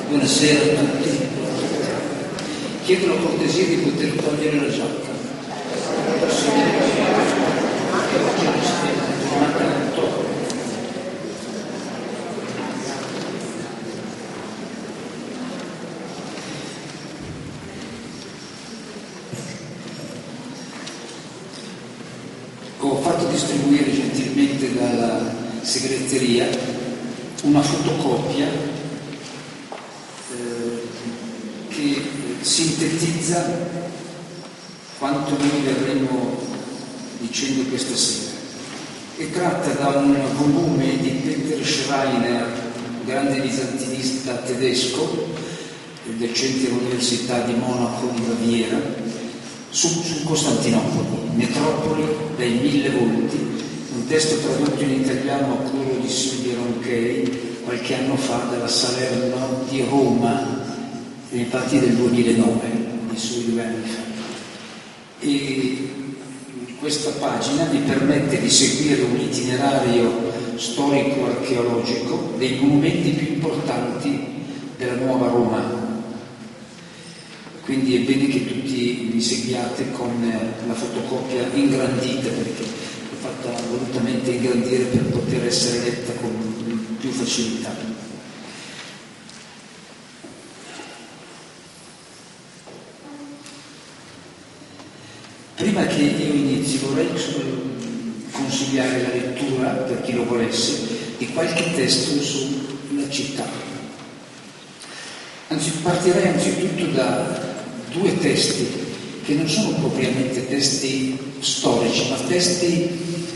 Buonasera a tutti. Chiedo la cortesia di poter togliere la giacca. Ho fatto distribuire gentilmente dalla segreteria una fotocopia che sintetizza quanto noi verremo dicendo questa sera. È tratta da un volume di Peter Schreiner, grande bizantinista tedesco, docente all'Università di Monaco in Baviera, su Costantinopoli, metropoli dai 1000 volti, un testo tradotto in italiano a cura di Silvia Ronchei qualche anno fa dalla Salerno di Roma, infatti del 2009, di soli 2 anni fa. E questa pagina vi permette di seguire un itinerario storico-archeologico dei monumenti più importanti della nuova Roma. Quindi è bene che tutti mi seguiate con la fotocopia ingrandita, perché l'ho fatta volutamente ingrandire per poter essere letta con più facilità. Prima che io inizi vorrei consigliare la lettura, per chi lo volesse, di qualche testo sulla città. Partirei anzitutto da 2 testi che non sono propriamente testi storici, ma testi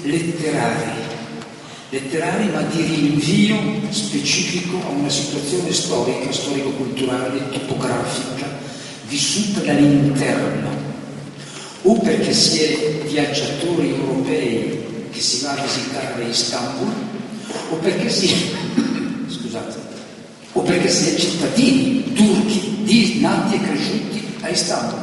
letterari ma di rinvio specifico a una situazione storica, storico-culturale, topografica, vissuta dall'interno, o perché si è viaggiatori europei che si va a visitare Istanbul, o perché si è cittadini turchi nati e cresciuti a Istanbul.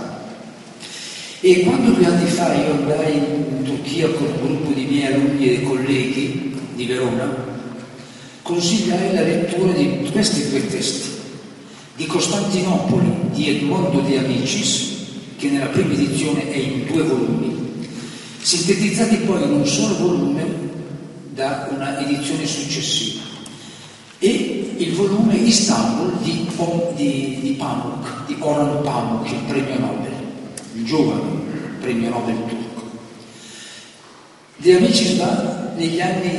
E quando 2 anni fa io andai in Turchia con un gruppo di miei alunni e colleghi di Verona, consigliai la lettura di questi 2 testi, di Costantinopoli di Edmondo De Amicis, che nella prima edizione è in 2 volumi, sintetizzati poi in un solo volume da una edizione successiva, e il volume Istanbul di Pamuk, di Orhan Pamuk, il premio Nobel, il giovane premio Nobel turco. De Amicis va negli anni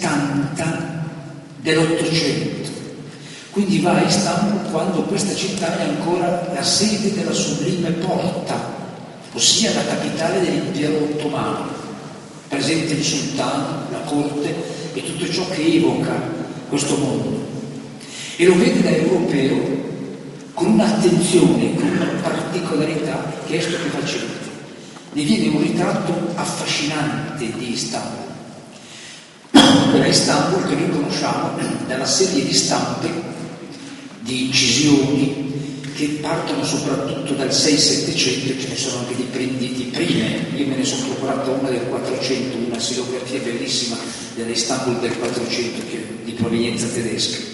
70 dell'800, quindi va a Istanbul quando questa città è ancora la sede della Sublime Porta, ossia la capitale dell'impero ottomano, presente il sultano, la corte e tutto ciò che evoca questo mondo. E lo vede da europeo con un'attenzione, con una particolarità che è stupefacente. Ne viene un ritratto affascinante di Istanbul. Quella Istanbul che noi conosciamo dalla serie di stampe, di incisioni, che partono soprattutto dal 6-700, ce ne sono anche di prime. Io me ne sono procurata una del 400, una silografia bellissima della Istanbul del 400, che è di provenienza tedesca.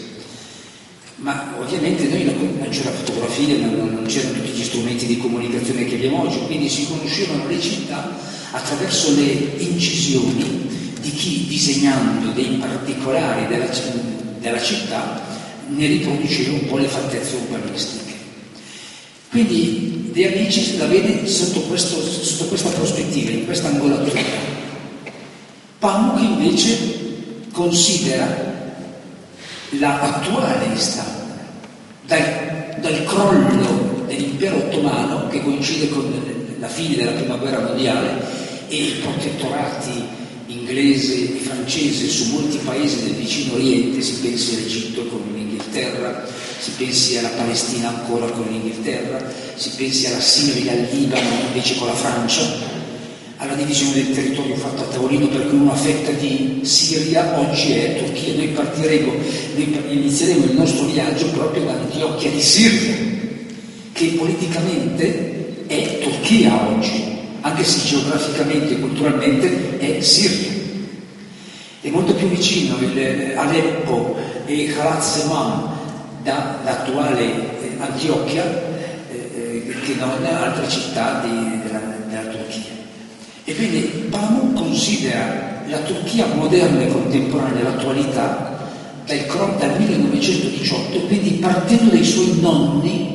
Ma ovviamente noi non c'era fotografia, non c'erano tutti gli strumenti di comunicazione che abbiamo oggi, quindi si conoscevano le città attraverso le incisioni di chi, disegnando dei particolari della città, ne riproduceva un po' le fattezze urbanistiche. Quindi De Amicis la vede sotto questa prospettiva, in questa angolatura. Pamuk invece considera l'attuale Istanbul, dal crollo dell'impero ottomano, che coincide con la fine della prima guerra mondiale, e i protettorati inglese e francese su molti paesi del vicino Oriente, si pensi all'Egitto con l'Inghilterra, si pensi alla Palestina ancora con l'Inghilterra, si pensi alla Siria, al Libano invece con la Francia, alla divisione del territorio fatta a tavolino, per cui una fetta di Siria oggi è Turchia. Noi inizieremo il nostro viaggio proprio da Antiochia di Siria, che politicamente è Turchia oggi, anche se geograficamente e culturalmente è Siria. È molto più vicino Aleppo e Khalat Zeman dall'attuale Antiochia che non altre città della Turchia. Ebbene, Pamuk considera la Turchia moderna e contemporanea dell'attualità dal 1918, quindi partendo dai suoi nonni,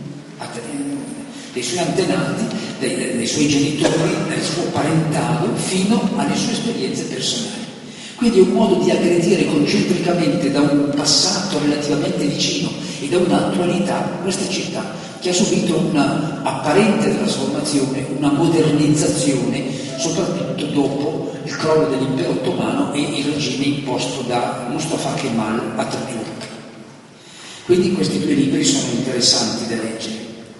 dei suoi antenati, dei suoi genitori, dal suo parentado, fino alle sue esperienze personali. Quindi è un modo di aggredire concentricamente da un passato relativamente vicino e da un'attualità questa città che ha subito una apparente trasformazione, una modernizzazione, soprattutto dopo il crollo dell'impero ottomano e il regime imposto da Mustafa Kemal Atatürk. Quindi questi due libri sono interessanti da leggere.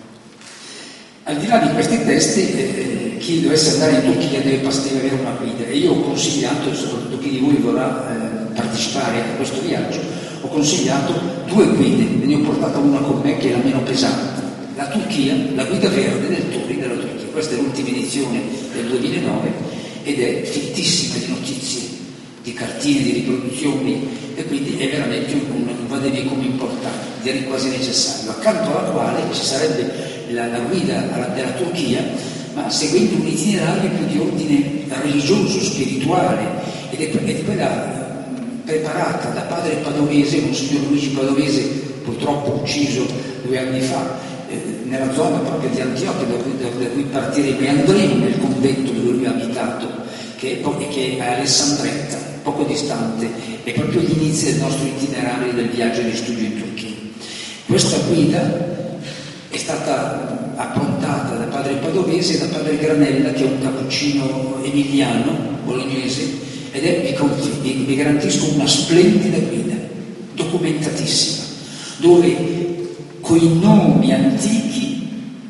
Al di là di questi testi, chi dovesse andare in Turchia deve avere una guida, e io ho consigliato, soprattutto chi di voi vorrà partecipare a questo viaggio, ho consigliato due guide, e ne ho portata una con me che è la meno pesante. La Turchia, la guida verde del Tour della Turchia. Questa è l'ultima edizione del 2009 ed è fittissima di notizie, di cartine, di riproduzioni, e quindi è veramente un vademecum importante, direi quasi necessario, accanto alla quale ci sarebbe la guida della Turchia, ma seguendo un itinerario più di ordine religioso, spirituale, ed è quella preparata da padre Padovese, Monsignor Luigi Padovese, purtroppo ucciso 2 anni fa, nella zona proprio di Antiochia, da cui partiremo, e andremo nel convento dove lui ha abitato, che è a Alessandretta, poco distante, è proprio gli inizi del nostro itinerario del viaggio di studio in Turchia. Questa guida è stata approntata da padre Padovese e da padre Granella, che è un cappuccino emiliano, bolognese, ed vi garantisco una splendida guida, documentatissima, dove coi nomi antichi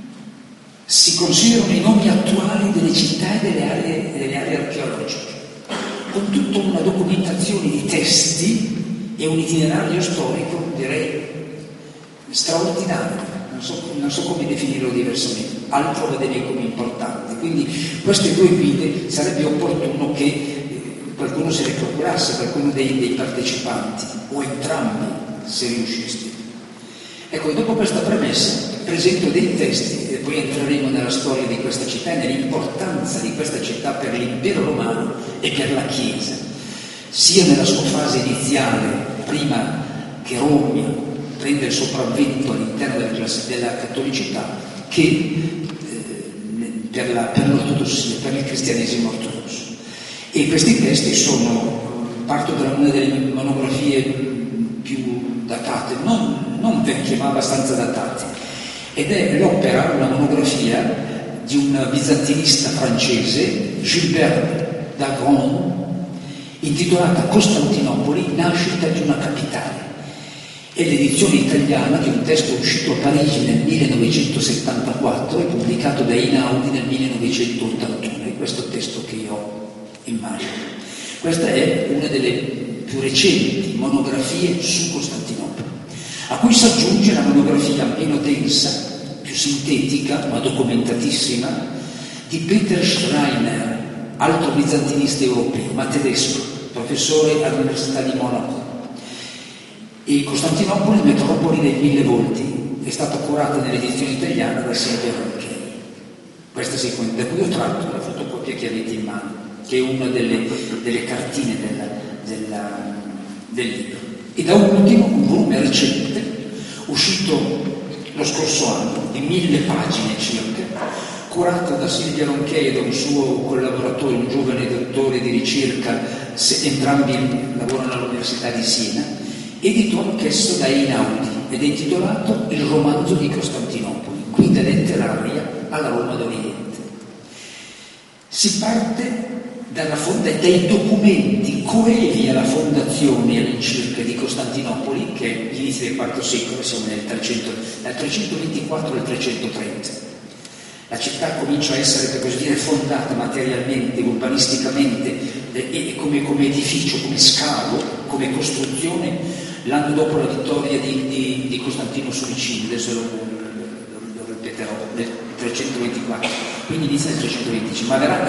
si considerano i nomi attuali delle città e delle aree archeologiche, con tutta una documentazione di testi e un itinerario storico, direi, straordinario, non so come definirlo diversamente, altro vademecum importante. Quindi queste due guide sarebbe opportuno che qualcuno se le procurasse, qualcuno dei partecipanti, o entrambi, se riusciste. Ecco, dopo questa premessa presento dei testi e poi entreremo nella storia di questa città e nell'importanza di questa città per l'impero romano e per la Chiesa, sia nella sua fase iniziale, prima che Roma prende il sopravvento all'interno della cattolicità, che per l'ortodossia, per il cristianesimo ortodosso. E questi testi parto da una delle monografie più datate, non vecchie ma abbastanza datate, ed è l'opera, una monografia di un bizantinista francese, Gilbert Dagrand, intitolata Costantinopoli, nascita di una capitale. È l'edizione italiana di un testo uscito a Parigi nel 1974 e pubblicato da Einaudi nel 1981, è questo testo che io ho in mano. Questa è una delle più recenti monografie su Costantinopoli, a cui si aggiunge la monografia meno densa, più sintetica ma documentatissima, di Peter Schreiner, altro bizantinista europeo, ma tedesco, professore all'Università di Monaco. E Costantinopoli, metropoli dei 1000 volti, è stata curata nell'edizione italiana da Silvia Ronchini. Questa sequenza, da cui ho tratto la fotocopia che avete in mano, che è una delle cartine del libro. E da ultimo un volume recente, uscito lo scorso anno, di 1000 pagine circa, curato da Silvia Ronchini e da un suo collaboratore, un giovane dottore di ricerca, entrambi lavorano all'Università di Siena, edito anch'esso da Einaudi, ed è intitolato Il romanzo di Costantinopoli, guida letteraria alla Roma d'Oriente. Si parte dai documenti coevi alla fondazione all'incirca di Costantinopoli, che è l'inizio del IV secolo, siamo dal 324 al 330. La città comincia a essere, per così dire, fondata materialmente, urbanisticamente, e come edificio, come scavo, come costruzione, l'anno dopo la vittoria di Costantino su Licino, adesso lo ripeterò, nel 324, quindi inizia nel 325, ma verrà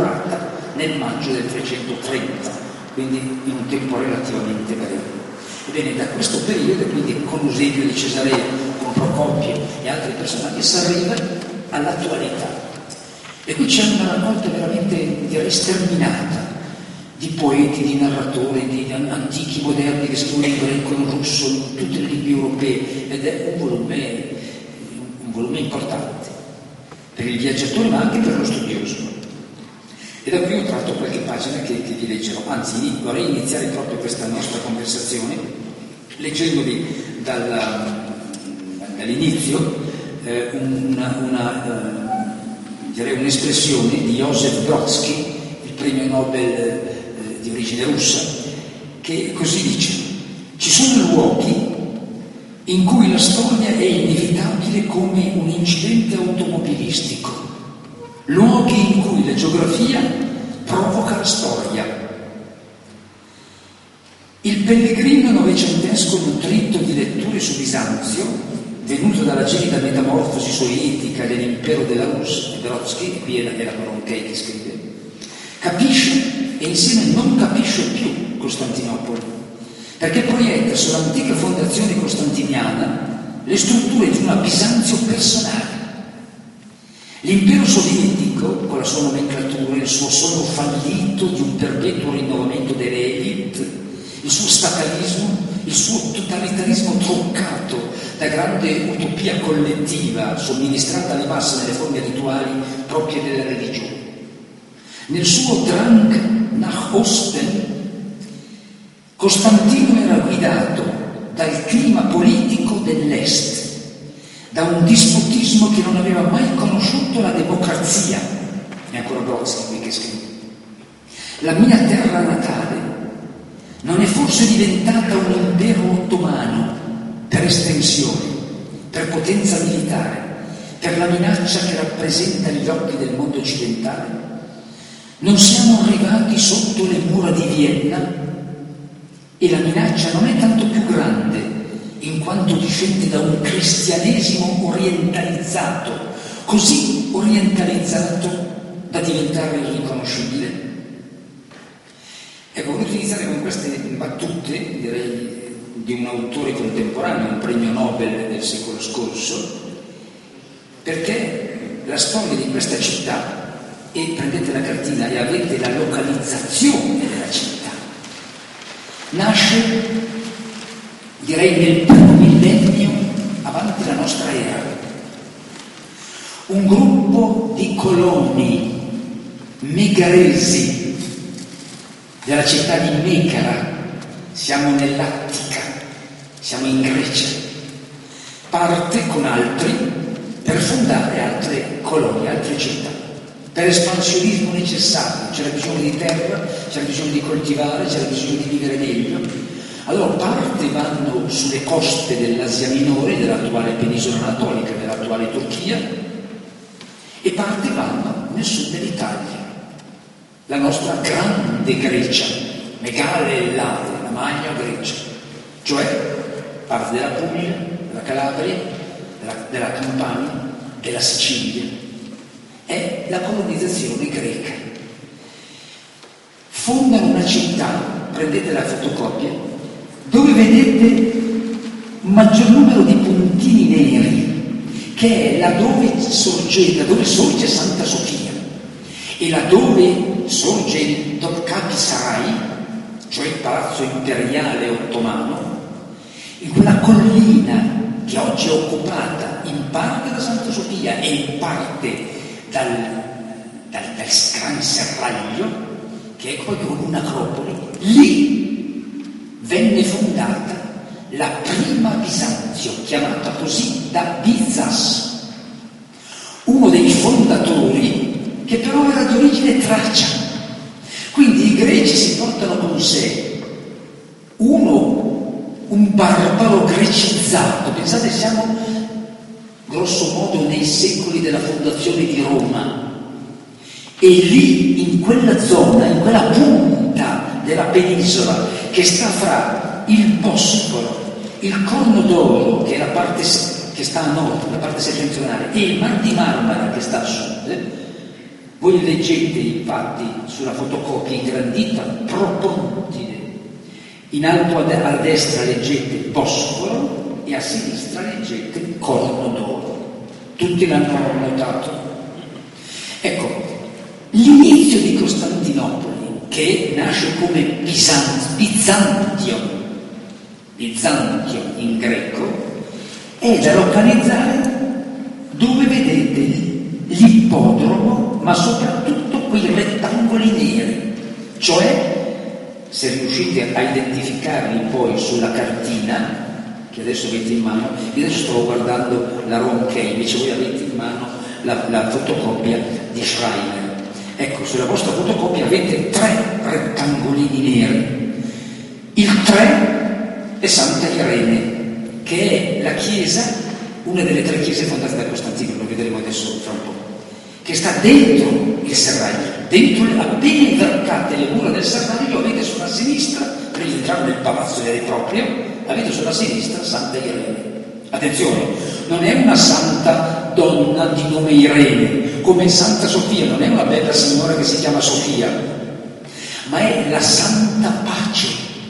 inaugurata nel maggio del 330, quindi in un tempo relativamente breve. Ebbene, da questo periodo, quindi con Eusebio di Cesarea, con Procopio e altri personaggi, si arriva all'attualità. E qui c'è una raccolta veramente, direi, sterminata di poeti, di narratori, di antichi, moderni che scrivono in greco, in russo, in tutte le lingue europee, ed è un volume importante per il viaggiatore ma anche per lo studioso. E da qui ho tratto qualche pagina che vi leggerò, anzi vorrei iniziare proprio questa nostra conversazione leggendovi dall'inizio direi un'espressione di Joseph Brodsky, il premio Nobel di origine russa, che così dice: ci sono luoghi in cui la storia è inevitabile come un incidente automobilistico, luoghi in cui la geografia provoca la storia. Il pellegrino novecentesco nutrito di letture su Bisanzio, venuto dalla gelida metamorfosi soietica dell'impero della Russia, Brodsky, qui è la Coronkei che scrive, capisce e insieme non capisce più Costantinopoli, perché proietta sull'antica fondazione costantiniana le strutture di una Bisanzio personale. L'impero sovietico, con la sua nomenclatura, il suo sonno fallito di un perpetuo rinnovamento delle elite, il suo statalismo, il suo totalitarismo truccato da grande utopia collettiva somministrata alle masse nelle forme rituali proprie della religione. Nel suo Drang nach Osten, Costantino era guidato dal clima politico dell'Est, da un dispotismo che non aveva mai conosciuto la democrazia. È ancora Brodsky qui che scrive. La mia terra natale non è forse diventata un impero ottomano per estensione, per potenza militare, per la minaccia che rappresenta gli occhi del mondo occidentale? Non siamo arrivati sotto le mura di Vienna e la minaccia non è tanto più grande in quanto discende da un cristianesimo orientalizzato, così orientalizzato da diventare irriconoscibile. Ecco, ho voluto iniziare con queste battute, direi, di un autore contemporaneo, un premio Nobel del secolo scorso, perché la storia di questa città, e prendete la cartina e avete la localizzazione della città, nasce, direi, nel primo millennio avanti la nostra era. Un gruppo di coloni megaresi della città di Mekara, siamo nell'Attica, siamo in Grecia, parte con altri per fondare altre colonie, altre città, per espansionismo necessario. C'era bisogno di terra, c'era bisogno di coltivare, c'era bisogno di vivere meglio. Allora parte vanno sulle coste dell'Asia Minore, dell'attuale penisola anatolica, dell'attuale Turchia, e parte vanno nel sud dell'Italia, la nostra grande Grecia, Megale Ellade, la Magna Grecia, cioè parte della Puglia, della Calabria, della Campania, della Sicilia. È la colonizzazione greca. Fondano una città, prendete la fotocopia, dove vedete un maggior numero di puntini neri, che è laddove sorge Santa Sofia, e laddove sorge il Topkapi Sarai, cioè il palazzo imperiale ottomano, in quella collina che oggi è occupata in parte da Santa Sofia e in parte dal Gran Serraglio, che è proprio un'acropoli. Lì venne fondata la prima Bisanzio, chiamata così da Bizas, uno dei fondatori che però era di origine tracia. Quindi i greci si portano con sé un barbaro grecizzato. Pensate, siamo grosso modo nei secoli della fondazione di Roma, e lì in quella zona, in quella punta della penisola che sta fra il Bosforo, il Corno d'Oro, che è la parte che sta a nord, la parte settentrionale, e il Mar di Marmara che sta a sud. Voi leggete infatti sulla fotocopia ingrandita Propontide, In alto a destra leggete Bosforo e a sinistra leggete Corno d'Oro. Tutti l'hanno notato? Ecco, l'inizio di Costantinopoli, che nasce come Bizantio in greco, è da localizzare dove vedete l'ippodromo, ma soprattutto quei rettangoli neri, cioè, se riuscite a identificarli poi sulla cartina, che adesso avete in mano, io adesso stavo guardando la Ronchey, invece voi avete in mano la fotocopia di Schreiner. Ecco, sulla vostra fotocopia avete 3 rettangolini neri. Il 3 è Santa Irene, che è la chiesa, una delle 3 chiese fondate da Costantino, lo vedremo adesso fra un po', che sta dentro il serraglio, appena invarcate le mura del serraglio avete sulla sinistra, prima di entrare nel palazzo vero e proprio, avete sulla sinistra Santa Irene. Attenzione, non è una santa donna di nome Irene, come Santa Sofia, non è una bella signora che si chiama Sofia, ma è la Santa Pace,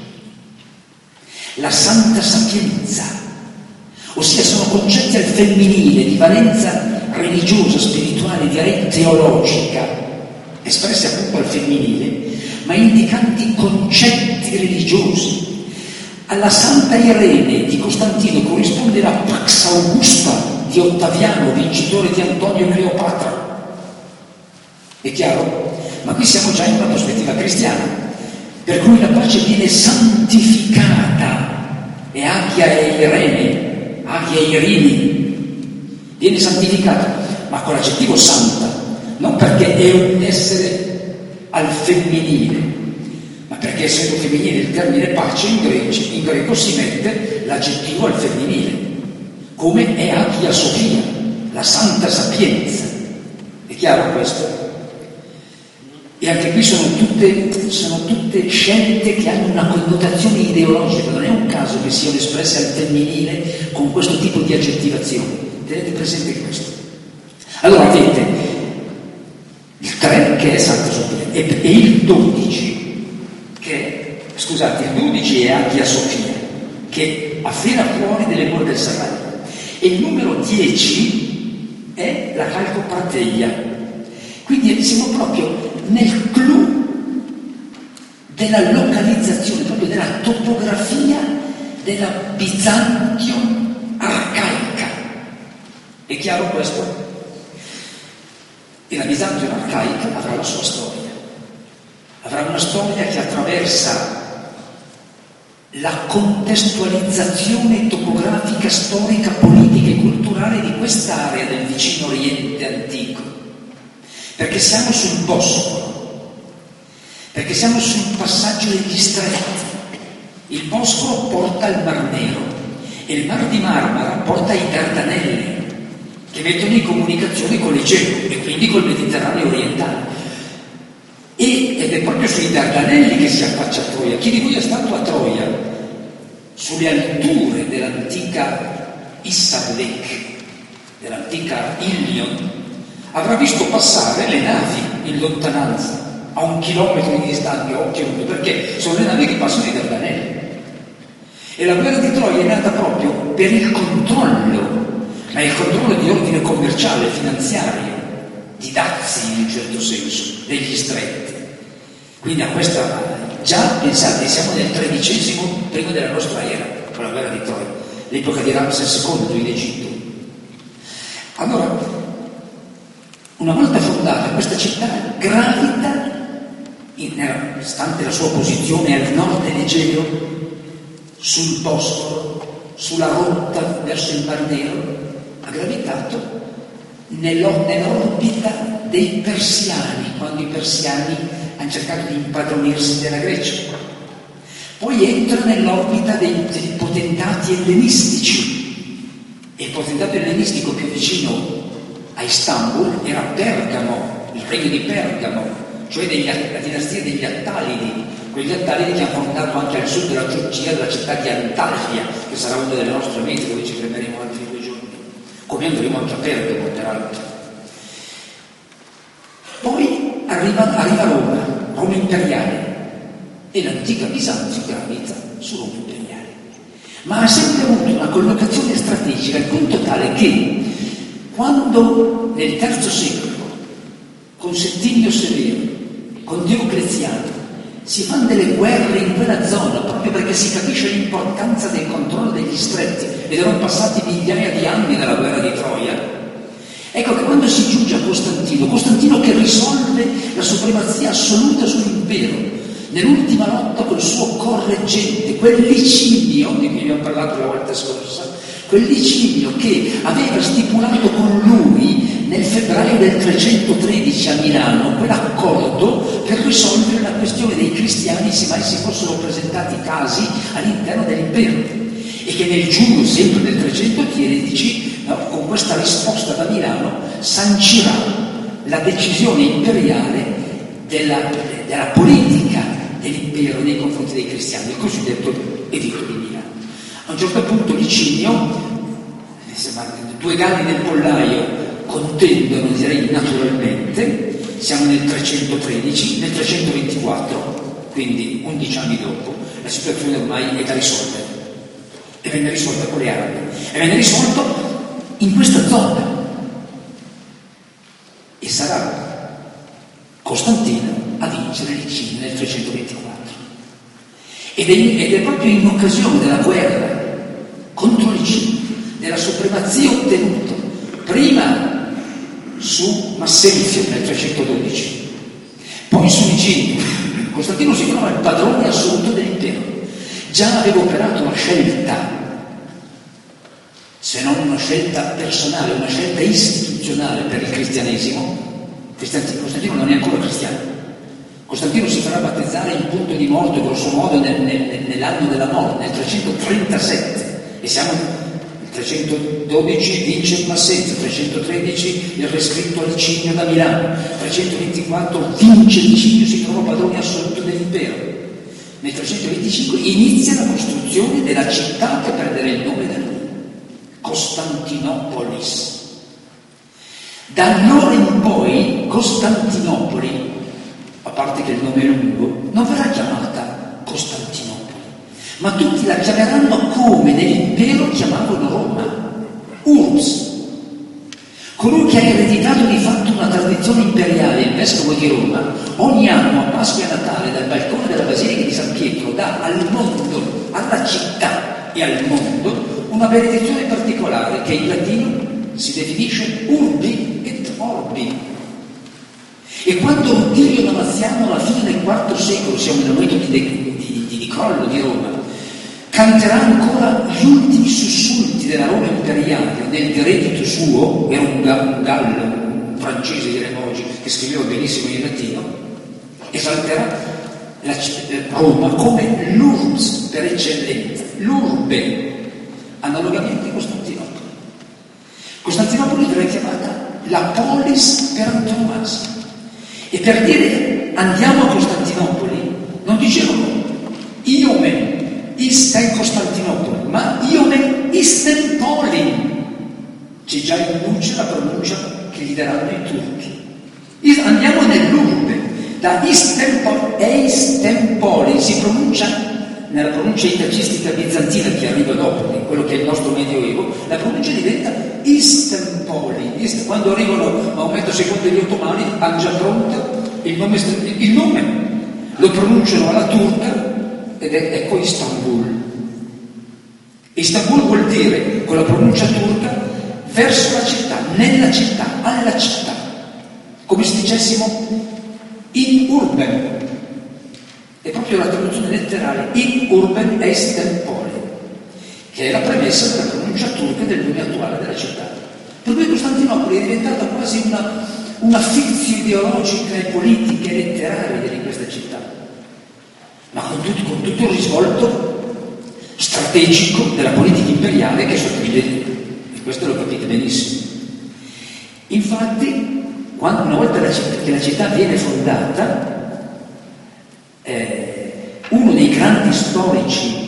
la Santa Sapienza, ossia sono concetti al femminile di valenza religiosa, spirituale, direi teologica, espressi appunto al femminile, ma indicanti concetti religiosi. Alla Santa Irene di Costantino corrisponde la Pax Augusta di Ottaviano, vincitore di Antonio e Cleopatra. È chiaro? Ma qui siamo già in una prospettiva cristiana, per cui la pace viene santificata, e Agia e Irene, Agia e Irini, viene santificata, ma con l'aggettivo santa, non perché è un essere al femminile, ma perché essendo femminile il termine pace in greco si mette l'aggettivo al femminile, come è Agia Sofia, la Santa Sapienza. È chiaro questo? E anche qui sono tutte scelte che hanno una connotazione ideologica, non è un caso che siano espresse al femminile con questo tipo di aggettivazione. Tenete presente questo. Allora avete il 3 che è Santa Sofia e il 12 il 12 è Agia Sofia, che affina fuori delle mura del serraglio, e il numero 10 è la Calcoprateia. Quindi siamo proprio nel clou della localizzazione, proprio della topografia della Bizantium arcaica. È chiaro questo? E la Bizantium arcaica avrà la sua storia. Avrà una storia che attraversa la contestualizzazione topografica, storica, politica e culturale di quest'area del vicino Oriente antico. Perché siamo sul Bosforo, perché siamo sul passaggio degli stretti. Il Bosforo porta al Mar Nero e il Mar di Marmara porta ai Dardanelli, che mettono in comunicazione con l'Egeo e quindi col Mediterraneo orientale. Ed è proprio sui Dardanelli che si affaccia a Troia. Chi di voi è stato a Troia, sulle alture dell'antica Issablek, dell'antica Ilion, avrà visto passare le navi in lontananza, a 1 chilometro di distanza, occhio, perché sono le navi che passano i Dardanelli. E la guerra di Troia è nata proprio per il controllo, ma il controllo di ordine commerciale, finanziario, di dazi in un certo senso, degli stretti. Quindi a questa, già pensate, siamo nel XIII prima della nostra era, con la guerra di Troia, l'epoca di Ramses II in Egitto. Allora, una volta fondata questa città gravita, stante la sua posizione al nord dell'Egeo, sul Bosforo, sulla rotta verso il Mar Nero, ha gravitato nell'orbita dei persiani, quando i persiani hanno cercato di impadronirsi della Grecia. Poi entra nell'orbita dei potentati ellenistici, e il potentato ellenistico più vicino a Istanbul era Pergamo, il regno di Pergamo, cioè la dinastia degli Attalidi, quegli Attalidi che hanno fondato anche al sud della Turchia la città di Antalya, che sarà una delle nostre mete dove ci fermeremo altri 2 giorni, come andremo anche a Pergamo peraltro. Poi arriva Roma imperiale, e l'antica Bisanzio gravita solo imperiale, ma ha sempre avuto una collocazione strategica al punto tale che quando nel III secolo con Settimio Severo, con Diocleziano, si fanno delle guerre in quella zona proprio perché si capisce l'importanza del controllo degli stretti, ed erano passati migliaia di anni dalla guerra di Troia. Ecco che quando si giunge a Costantino che risolve la supremazia assoluta sull'impero, nell'ultima lotta col suo correggente, quel Licinio di cui abbiamo parlato la volta scorsa, quel Licinio che aveva stipulato con lui nel febbraio del 313 a Milano quell'accordo per risolvere la questione dei cristiani se mai si fossero presentati casi all'interno dell'impero, e che nel giugno sempre del 313, no, con questa risposta da Milano sancirà la decisione imperiale della politica dell'impero nei confronti dei cristiani, il cosiddetto editto di Milano. A un certo punto Licinio, due galli nel pollaio contendono, direi naturalmente, siamo nel 313, nel 324, quindi 11 anni dopo, la situazione ormai è da risolvere, e venne risolta con le armi, e venne risolto in questa zona, e sarà Costantino a vincere Licinio nel 324. Ed è proprio in occasione della guerra contro Licinio, della supremazia ottenuta prima su Massenzio nel 312, poi su Licinio. Costantino si trova il padrone assoluto dell'impero. Già aveva operato una scelta, se non una scelta personale, una scelta istituzionale per il cristianesimo. Costantino non è ancora cristiano. Costantino si farà battezzare in punto di morte, grosso modo, nell'anno della morte, nel 337, e siamo nel 312 vince il Massenzio, 313 il rescritto a Licinio da Milano, 324 vince Licinio, si trova padrone assoluto dell'impero. Nel 325 inizia la costruzione della città che prenderà il nome da lui, Costantinopolis. Da allora in poi Costantinopoli, a parte che il nome è lungo, non verrà chiamata Costantinopoli, ma tutti la chiameranno come nell'impero chiamavano Roma, Urbs. Colui che ha ereditato di fatto una tradizione imperiale, il vescovo di Roma, ogni anno a Pasqua e a Natale dal balcone della Basilica di San Pietro dà al mondo, alla città e al mondo una benedizione particolare che in latino si definisce Urbi et Orbi. E quando Rutilio Damaziano alla fine del IV secolo, siamo nel momento di crollo di Roma, canterà ancora gli ultimi sussulti della Roma imperiale nel direttito suo, era un gallo, un francese diremmo oggi, che scriveva benissimo in latino, esalterà Roma come l'urbs per eccellenza, l'urbe, analogamente Costantinopoli. Costantinopoli verrà chiamata la polis per antonomasia. E per dire andiamo a Costantinopoli non dicevano Iomen isten Costantinopoli, ma Iomen isten Polin. C'è già in luce la pronuncia che gli daranno i turchi. Andiamo nell'urbe, da Eistempoli si pronuncia nella pronuncia itacistica bizantina che arriva dopo, di quello che è il nostro Medioevo, la pronuncia diventa Istempoli. Quando arrivano Maometto II e gli ottomani hanno già pronto il nome, lo pronunciano alla turca ed ecco Istanbul. Istanbul vuol dire, con la pronuncia turca, verso la città, nella città, alla città, come se dicessimo in urben. È proprio la traduzione letterale in urben est tempore, che è la premessa della pronuncia turca del nome attuale della città. Per cui Costantinopoli è diventata quasi una fizione ideologica e politica e letteraria di questa città, ma con tutto il risvolto strategico della politica imperiale che sottende, e questo lo capite benissimo. Infatti, una volta che la città viene fondata, uno dei grandi storici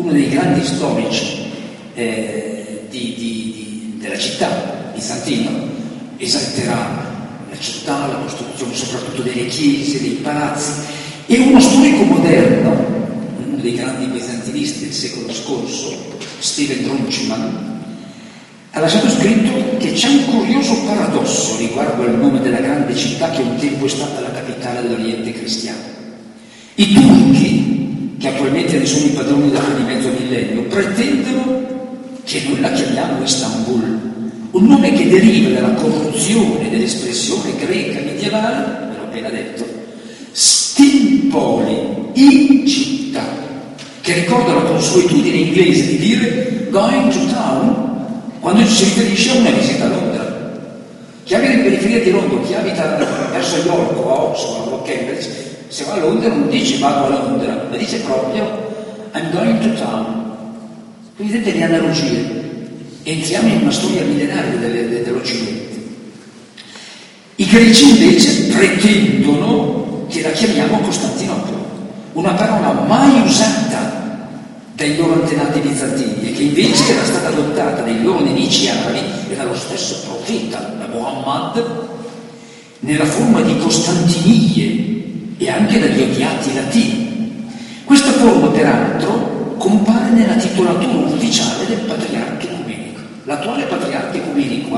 della città, Bizantino, esalterà la città, la costruzione soprattutto delle chiese, dei palazzi, e uno storico moderno, uno dei grandi bizantinisti del secolo scorso, Steven Runciman, ha lasciato scritto che c'è un curioso paradosso riguardo al nome della grande città che un tempo è stata la capitale dell'Oriente cristiano. I turchi, che attualmente ne sono i padroni da più di mezzo millennio, pretendono che noi la chiamiamo Istanbul, un nome che deriva dalla corruzione dell'espressione greca medievale, ve l'ho appena detto, Stimpoli, in città, che ricorda la consuetudine inglese di dire going to town quando ci si riferisce a una visita a Londra. Chi abita in periferia di Londra, chi abita verso York o a Oxford o a Cambridge, se va a Londra non dice vado a Londra, ma dice proprio I'm going to town. Quindi vedete le analogie. Entriamo in una storia millenaria dell'Occidente. I greci invece pretendono che la chiamiamo Costantinopoli, una parola mai usata dai loro antenati bizantini e che invece era stata adottata dai loro nemici arabi e dallo stesso profeta, da Muhammad, nella forma di Costantinie e anche dagli odiati latini. Questa forma, peraltro, compare nella titolatura ufficiale del patriarca ecumenico. L'attuale patriarca ecumenico,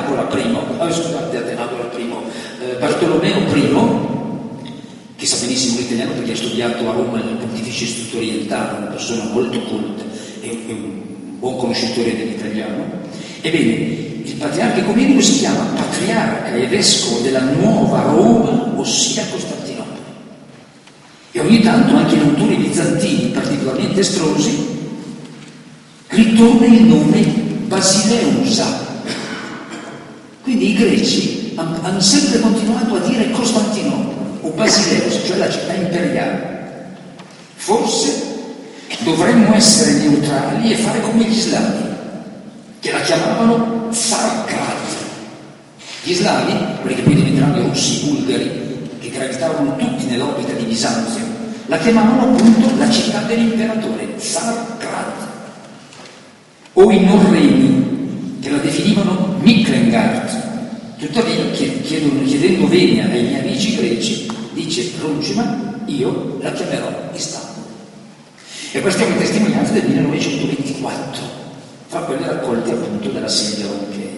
Bartolomeo I, che sa benissimo l'italiano perché ha studiato a Roma il Pontificio Istituto Orientale, una persona molto colta e un buon conoscitore dell'italiano. Ebbene, il patriarca ecumenico si chiama patriarca e vescovo della nuova Roma, ossia Costantinopoli. E ogni tanto anche in autori bizantini particolarmente estrosi ritorna il nome Basileusa. Quindi i greci hanno sempre continuato a dire Costantinopoli o Basileusa, cioè la città imperiale. Forse dovremmo essere neutrali e fare come gli slavi, che la chiamavano Tsargrad. Gli slavi, quelli che poi diventeranno i russi, i bulgari, che gravitavano tutti nell'orbita di Bisanzio, la chiamavano appunto la città dell'imperatore, Tsargrad. O i norreni, che la definivano Miklengard. Tuttavia, chiedendo venia ai miei amici greci, dice Runciman, io la chiamerò Istanbul. E questa è una testimonianza del 1924, fra quelle raccolte appunto dalla Silvia Roncheni.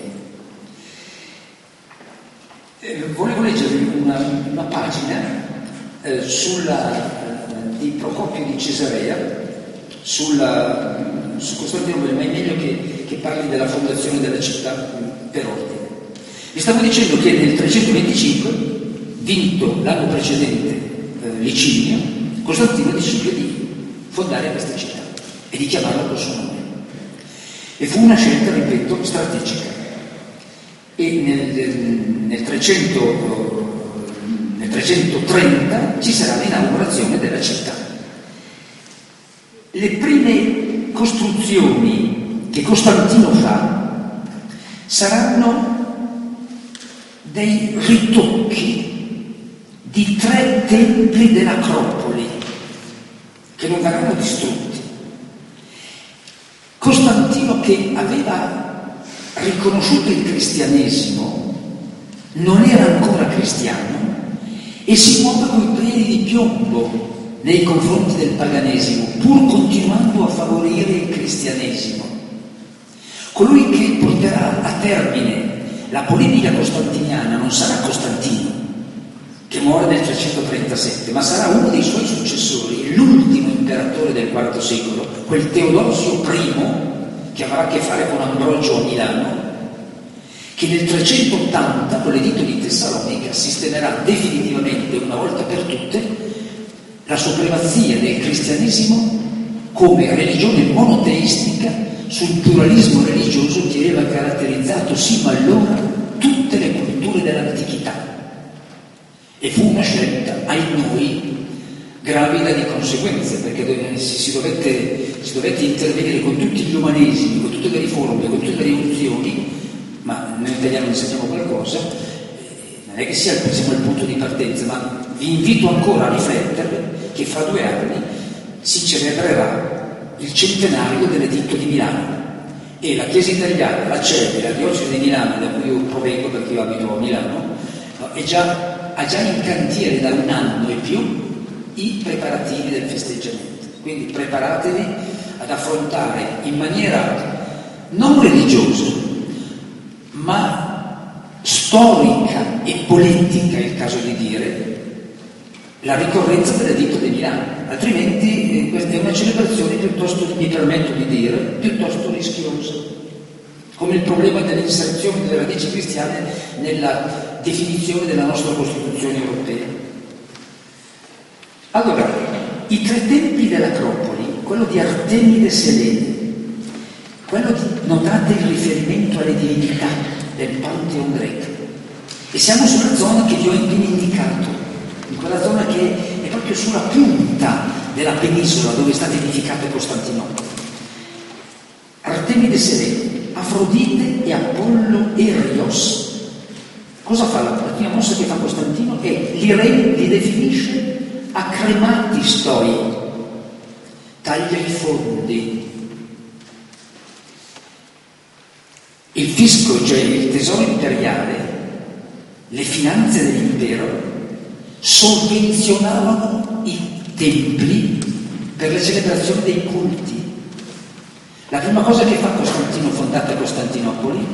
Volevo leggere una pagina di Procopio di Cesarea, su Costantinopoli, ma è meglio che parli della fondazione della città per ordine. Vi stavo dicendo che nel 325, vinto l'anno precedente Licinio, Costantino decide di fondare questa città e di chiamarla col suo nome. E fu una scelta, ripeto, strategica. E nel 330 ci sarà l'inaugurazione della città. Le prime costruzioni che Costantino fa saranno dei ritocchi di 3 templi dell'Acropoli che non verranno distrutti. Costantino, che aveva riconosciuto il cristianesimo, non era ancora cristiano e si muove con i piedi di piombo nei confronti del paganesimo, pur continuando a favorire il cristianesimo. Colui che porterà a termine la politica costantiniana non sarà Costantino, che muore nel 337, ma sarà uno dei suoi successori, l'ultimo imperatore del IV secolo, quel Teodosio I, che avrà a che fare con Ambrogio a Milano, che nel 380, con l'editto di Tessalonica, sistemerà definitivamente, una volta per tutte, la supremazia del cristianesimo come religione monoteistica sul pluralismo religioso che aveva caratterizzato sino allora tutte le culture dell'antichità. E fu una scelta, ai noi, gravida di conseguenze, perché si dovette intervenire con tutti gli umanesimi, con tutte le riforme, con tutte le rivoluzioni, ma noi italiani ne sappiamo qualcosa, non è che siamo al punto di partenza, ma vi invito ancora a riflettere che fra 2 anni si celebrerà il centenario dell'editto di Milano e la Chiesa italiana, la CEI, la diocesi di Milano, da cui io provengo perché io abito a Milano, ha già in cantiere da 1 anno e più i preparativi del festeggiamento. Quindi preparatevi ad affrontare in maniera non religiosa, ma storica e politica, è il caso di dire, la ricorrenza dell'Editto di Milano. Altrimenti questa è una celebrazione piuttosto, mi permetto di dire, piuttosto rischiosa, come il problema dell'inserzione delle radici cristiane nella definizione della nostra Costituzione europea. Allora, i tre templi dell'Acropoli, quello di Artemide Selene, quello notate il riferimento alle divinità del Pantheon greco, e siamo sulla zona che vi ho appena indicato, in quella zona che è proprio sulla punta della penisola dove è stata edificata Costantinopoli. Artemide Selene, Afrodite e Apollo Erios. Cosa fa la prima mossa che fa Costantino? È li definisce acrematistoi, taglia i fondi. Il fisco, cioè il tesoro imperiale, le finanze dell'impero, sovvenzionavano i templi per la celebrazione dei culti. La prima cosa che fa Costantino, fondata Costantinopoli,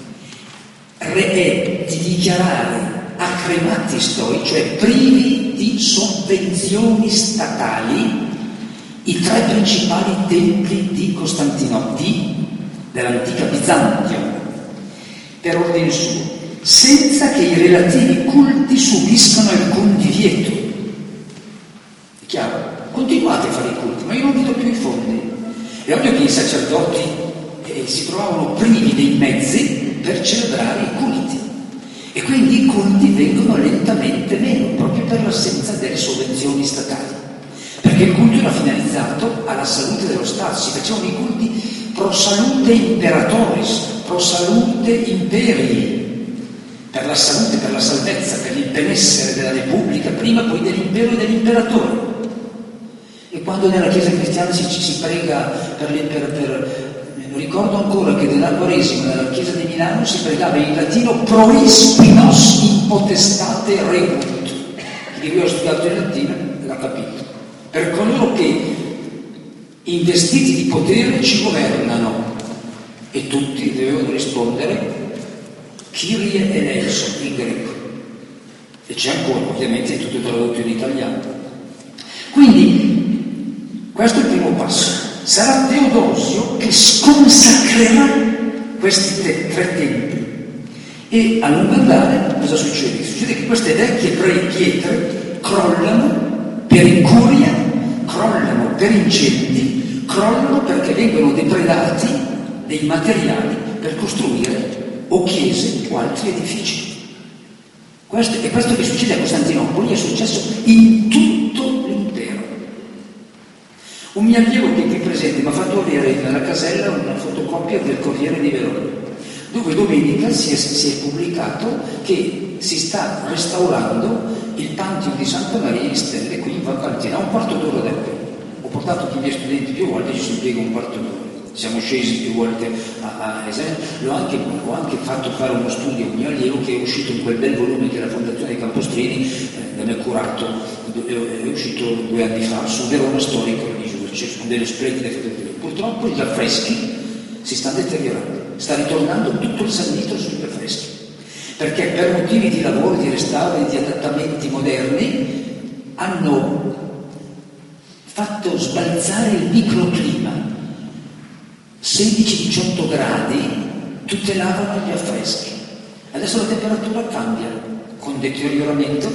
è di dichiarare acrematistoi, cioè privi di sovvenzioni statali, i tre principali templi di Costantinopoli, dell'antica Bizanzio, per ordine suo, senza che i relativi culti subiscano alcun divieto. È chiaro? Continuate a fare i culti, ma io non vi do più i fondi. È ovvio che i sacerdoti si trovavano privi dei mezzi per celebrare i culti, e quindi i culti vengono lentamente meno, proprio per l'assenza delle sovvenzioni statali, perché il culto era finalizzato alla salute dello Stato. Si facevano i culti pro salute imperatoris, pro salute imperii, per la salute, per la salvezza, per il benessere della Repubblica, prima poi dell'impero e dell'imperatore. E quando nella Chiesa cristiana si prega ricordo ancora che nella Quaresima, nella Chiesa di Milano, si pregava in latino proispinos in potestate regunt. Chi di voi ha studiato il latino l'ha capito. Per coloro che investiti di potere ci governano, e tutti dovevano rispondere Kyrie eleison in greco, e c'è ancora, ovviamente è tutto tradotto in italiano. Quindi questo è il primo passo. Sarà Teodosio che sconsacrerà questi tre templi, e a lungo andare cosa succede? Succede che queste vecchie pietre crollano per incuria, crollano per incendi, crollano perché vengono depredati dei materiali per costruire o chiese o altri edifici. E questo che succede a Costantinopoli è successo in tutto l'impero. Un mio allievo che è qui presente mi ha fatto avere nella casella una fotocopia del Corriere di Verona, dove domenica si è pubblicato che si sta restaurando il Pantheon di Santa Maria in Stelle qui in Val Valentina, a un quarto d'ora da qui. Ho portato tutti i miei studenti più volte, ci si impiega un quarto d'ora. Siamo scesi più volte a esempio. Ho anche fatto fare uno studio a un mio allievo che è uscito in quel bel volume che è la Fondazione dei Campostrini da me curato, è uscito 2 anni fa, su Verona storico religioso. Ci sono delle splendide fotografie. Purtroppo gli affreschi si stanno deteriorando, sta ritornando tutto il San Vito sugli affreschi, perché per motivi di lavoro, di restauro e di adattamenti moderni hanno fatto sbalzare il microclima. 16-18 gradi tutelavano gli affreschi. Adesso la temperatura cambia con deterioramento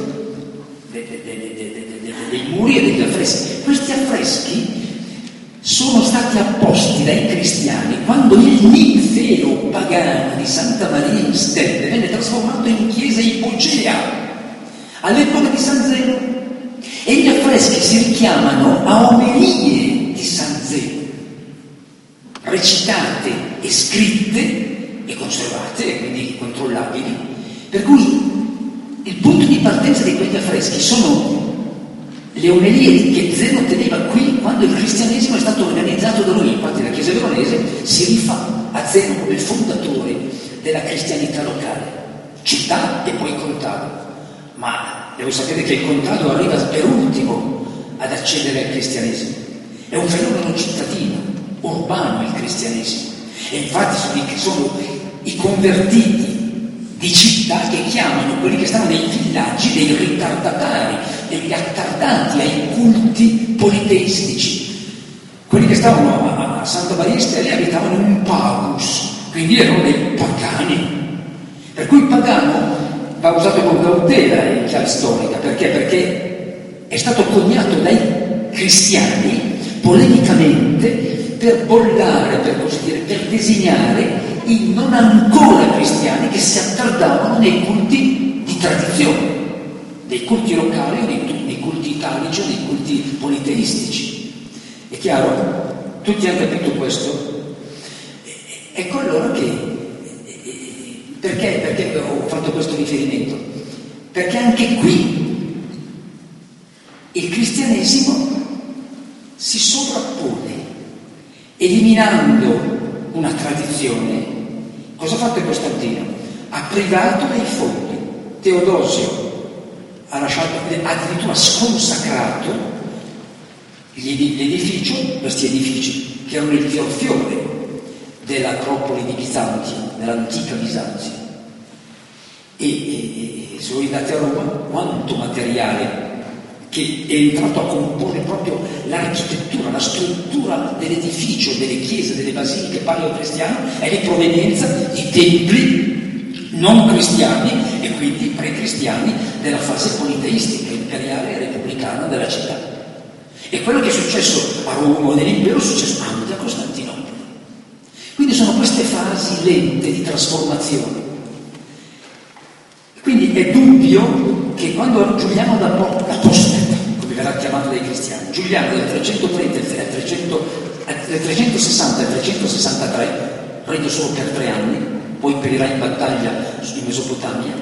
dei muri e degli affreschi. Questi affreschi sono stati apposti dai cristiani quando il ninfeo pagano di Santa Maria in Stelle venne trasformato in chiesa ipogea all'epoca di San Zeno, e gli affreschi si richiamano a omelie di San Zeno, recitate e scritte e conservate e quindi controllabili, per cui il punto di partenza di quegli affreschi sono le omelie che Zeno teneva qui quando il cristianesimo è stato organizzato da lui. Infatti la Chiesa veronese si rifà a Zeno come il fondatore della cristianità locale, città e poi contado. Ma devo sapere che il contado arriva per ultimo ad accedere al cristianesimo. è un fenomeno cittadino, urbano il cristianesimo. E infatti sono i convertiti di città che chiamano quelli che stanno nei villaggi dei ritardatari, degli attardati ai culti politeistici. Quelli che stavano a Santa Maria Stelle abitavano in un pagus, quindi erano dei pagani. Per cui il pagano va usato con cautela in chiave storica, perché è stato coniato dai cristiani polemicamente per bollare, per così dire, per designare i non ancora cristiani che si attardavano nei culti di tradizione, dei culti locali o dei culti italici o dei culti politeistici. È chiaro? Tutti hanno capito questo? Ecco allora che perché ho fatto questo riferimento? Perché anche qui il cristianesimo si sovrappone, eliminando una tradizione. Cosa ha fatto Costantino? Ha privato dei fondi. Teodosio ha lasciato, addirittura sconsacrato l'edificio, questi edifici che erano il fiore dell'acropoli di Bisanzio, dell'antica Bisanzio. E se voi andate a Roma, quanto materiale che è entrato a comporre proprio l'architettura, la struttura dell'edificio, delle chiese, delle basiliche paleocristiane è di provenienza di templi non cristiani e quindi pre-cristiani della fase politeistica, imperiale e repubblicana della città. E quello che è successo a Roma o nell'impero è successo anche a Costantinopoli. Quindi sono queste fasi lente di trasformazione. Quindi è dubbio che quando Giuliano d'Apostata, come verrà chiamato dai cristiani, Giuliano del 330 al 360 e 363, regna solo per 3 anni, poi perirà in battaglia in Mesopotamia,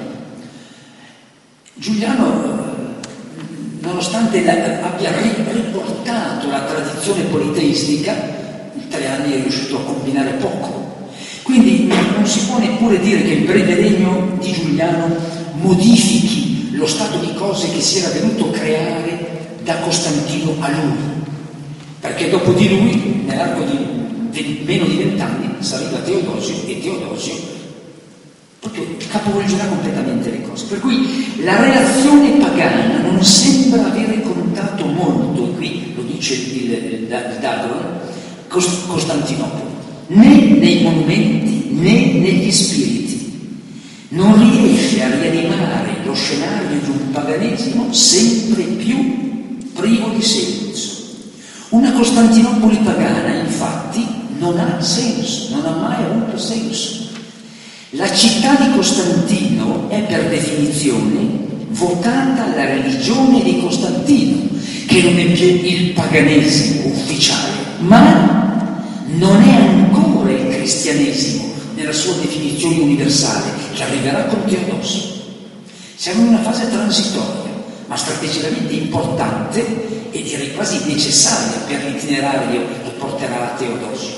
Giuliano, nonostante abbia riportato la tradizione politeistica, in 3 anni è riuscito a combinare poco. Quindi non si può neppure dire che il breve regno di Giuliano modifichi lo stato di cose che si era venuto creare da Costantino a lui, perché dopo di lui, nell'arco di meno di 20 anni, arriva Teodosio e Teodosio proprio capovolgerà completamente le cose. Per cui la relazione pagana non sembra avere contato molto, e qui lo dice il Dagron, Costantinopoli, né nei monumenti né negli spiriti. Non riesce a rianimare lo scenario di un paganesimo sempre più privo di senso. Una Costantinopoli pagana, infatti, non ha senso, non ha mai avuto senso. La città di Costantino è per definizione votata alla religione di Costantino, che non è più il paganesimo ufficiale, ma non è ancora il cristianesimo nella sua definizione universale, che arriverà con Teodosio. Siamo in una fase transitoria, ma strategicamente importante e direi quasi necessaria per l'itinerario che porterà a Teodosio.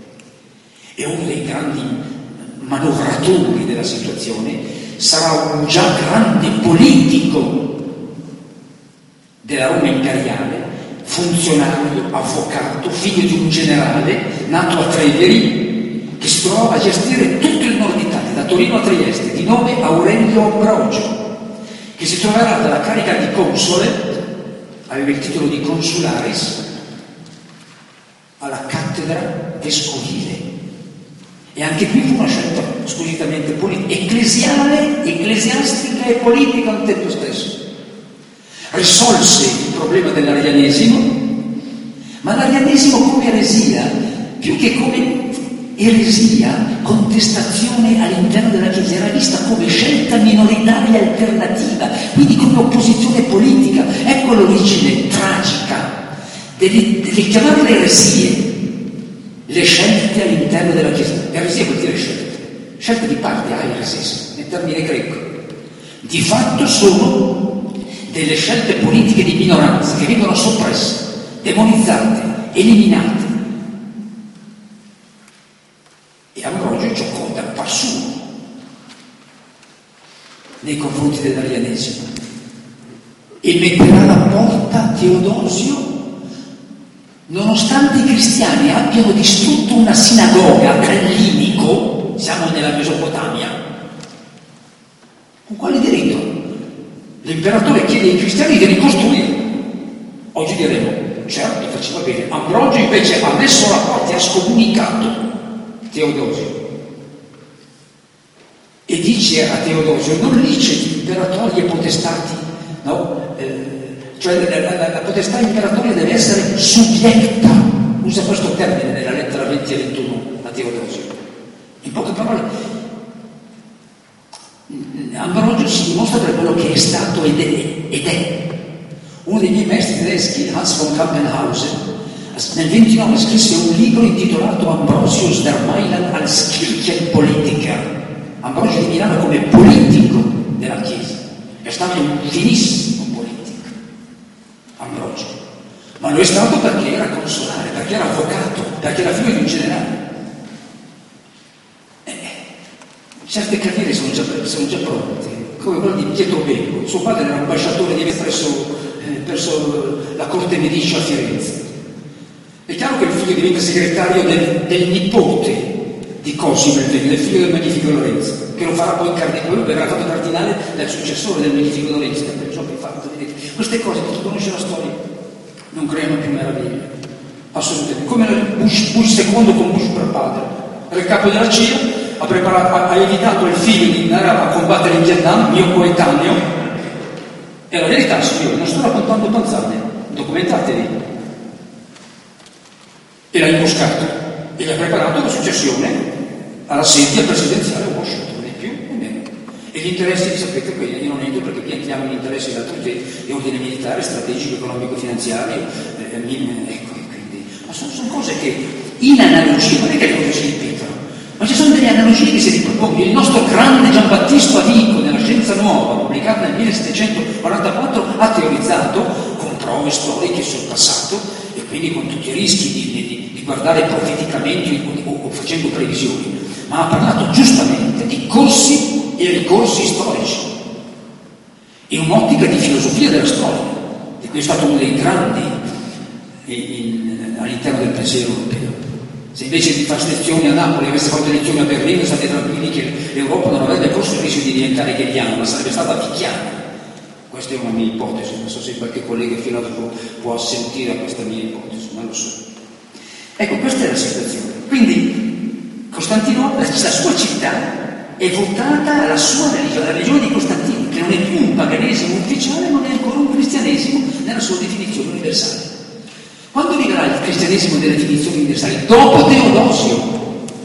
E uno dei grandi manovratori della situazione sarà un già grande politico della Roma imperiale, funzionario, avvocato, figlio di un generale nato a Treveri, che si trovava a gestire tutto il nord Italia, da Torino a Trieste, di nome Aurelio Ambrogio, che si troverà dalla carica di console, aveva il titolo di consularis, alla cattedra vescovile. E anche qui fu una scelta squisitamente politica, ecclesiastica e politica al tempo stesso. Risolse il problema dell'arianesimo, ma l'arianesimo come eresia, più che come eresia, contestazione all'interno della Chiesa, era vista come scelta minoritaria alternativa, quindi come opposizione politica. Ecco l'origine tragica delle chiamarle eresie, le scelte all'interno della Chiesa. Eresia vuol dire scelte di parte, airesis, nel termine greco. Di fatto sono delle scelte politiche di minoranza che vengono soppresse, demonizzate, eliminate. E Ambrogio giocò da par suo nei confronti dell'arianesimo e metterà alla porta Teodosio nonostante i cristiani abbiano distrutto una sinagoga a Illinico, siamo nella Mesopotamia, con quale diritto? L'imperatore chiede ai cristiani di ricostruire. Oggi diremo, certo, faceva bene. Ambrogio invece ha messo rapporti, ha scomunicato Teodosio. E dice a Teodosio, non liceti imperatori e potestati, no? Cioè la potestà imperatoria deve essere subjetta, usa questo termine nella lettera 20 e 21 a Teodosio. In poche parole, Ambrogio si dimostra per quello che è stato ed è. Uno dei miei maestri tedeschi, Hans von Kampenhausen, nel 29 scrisse un libro intitolato Ambrosius der Mailand als Kirchenpolitiker. Ambrogio di Milano come politico della Chiesa. È stato un finissimo politico, Ambrogio. Ma lo è stato perché era consolare, perché era avvocato, perché era figlio di un generale. Certe carriere sono già pronte, come quello di Pietro Bello. Suo padre era ambasciatore presso la corte Medici a Firenze. È chiaro che il figlio diventa segretario del nipote di Cosimo, del figlio del Magnifico Lorenzo, che lo farà poi cardinale, verrà fatto cardinale dal successore del Magnifico Lorenzo, che per esempio fatto. Queste cose, chi conosce la storia, non creano più meraviglia, assolutamente. Come Bush II con Bush per padre, era il capo della CIA, ha evitato il figlio di andare a combattere in Vietnam, mio coetaneo, e la verità, signore, non sto raccontando panzane, documentatevi. E l'ha imboscato e gli ha preparato la successione alla sedia presidenziale a Washington, né più né meno. E gli interessi, sapete, io non entro perché piantiamo gli interessi di ordine militare, strategico, economico, finanziario, ecco, quindi. Ma sono cose che in analogia, non è che le cose si ripetono, ma ci sono delle analogie che si ripropongono. Il nostro grande Giambattista Vico, nella Scienza Nuova, pubblicata nel 1744, ha teorizzato con prove storiche sul passato e quindi con tutti i rischi di guardare profeticamente o facendo previsioni, ma ha parlato giustamente di corsi e ricorsi storici in un'ottica di filosofia della storia, di cui è stato uno dei grandi all'interno del pensiero europeo. Se invece di fare lezioni a Napoli avesse fatto lezioni a Berlino, state tranquilli che l'Europa non avrebbe corso il rischio di diventare hegeliana, ma sarebbe stata picchiana. Questa è una mia ipotesi, non so se qualche collega filosofo può assentire a questa mia ipotesi, non lo so. Ecco, questa è la situazione. Quindi Costantinopoli, la sua città, è votata alla sua religione, la religione di Costantino, che non è più un paganesimo ufficiale, non è ancora un cristianesimo nella sua definizione universale. Quando arriverà il cristianesimo delle definizioni universali? Dopo Teodosio.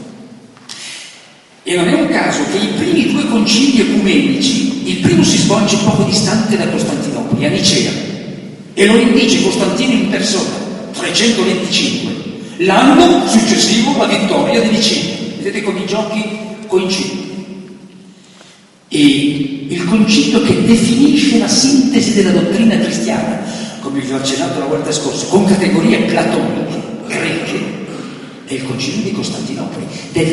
E non è un caso che i primi due concili ecumenici, il primo si svolge poco distante da Costantinopoli, a Nicea, e lo indice Costantino in persona, 325, l'anno successivo alla vittoria di Nicea. Vedete come i giochi coincidono. E il concilio che definisce la sintesi della dottrina cristiana, come vi ho accennato la volta scorsa, con categorie platoniche, greche, è il concilio di Costantinopoli del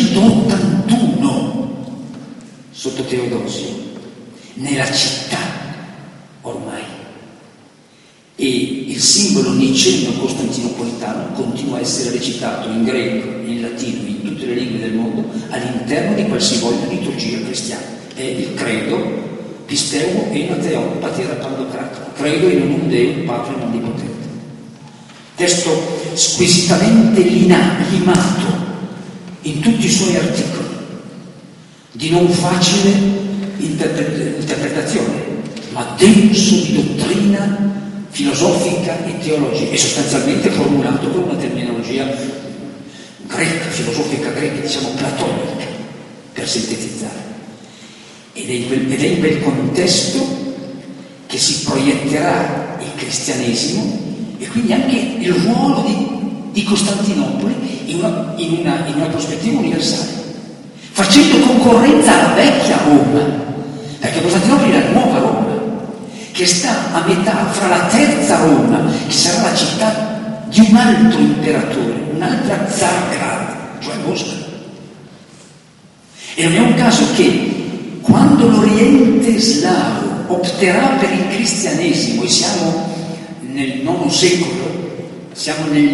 381 sotto Teodosio, nella città ormai. E il simbolo niceno-costantinopolitano continua a essere recitato in greco, in latino, in tutte le lingue del mondo, all'interno di qualsivoglia liturgia cristiana. È il credo, pisteuo e ateon, patera pandocratico, credo in un Deo, Padre onnipotente. Testo squisitamente limato in tutti i suoi articoli, di non facile interpretazione, ma denso di dottrina filosofica e teologica, e sostanzialmente formulato con una terminologia greca, filosofica greca, diciamo platonica, per sintetizzare. Ed è in quel contesto che si proietterà il cristianesimo e quindi anche il ruolo di Costantinopoli in una prospettiva universale, facendo concorrenza alla vecchia Roma, perché Costantinopoli è la nuova Roma, che sta a metà fra la terza Roma, che sarà la città di un altro imperatore, un'altra Zargrad, cioè Mosca. E non è un caso che quando l'Oriente slavo opterà per il cristianesimo, e siamo nel IX secolo, siamo nel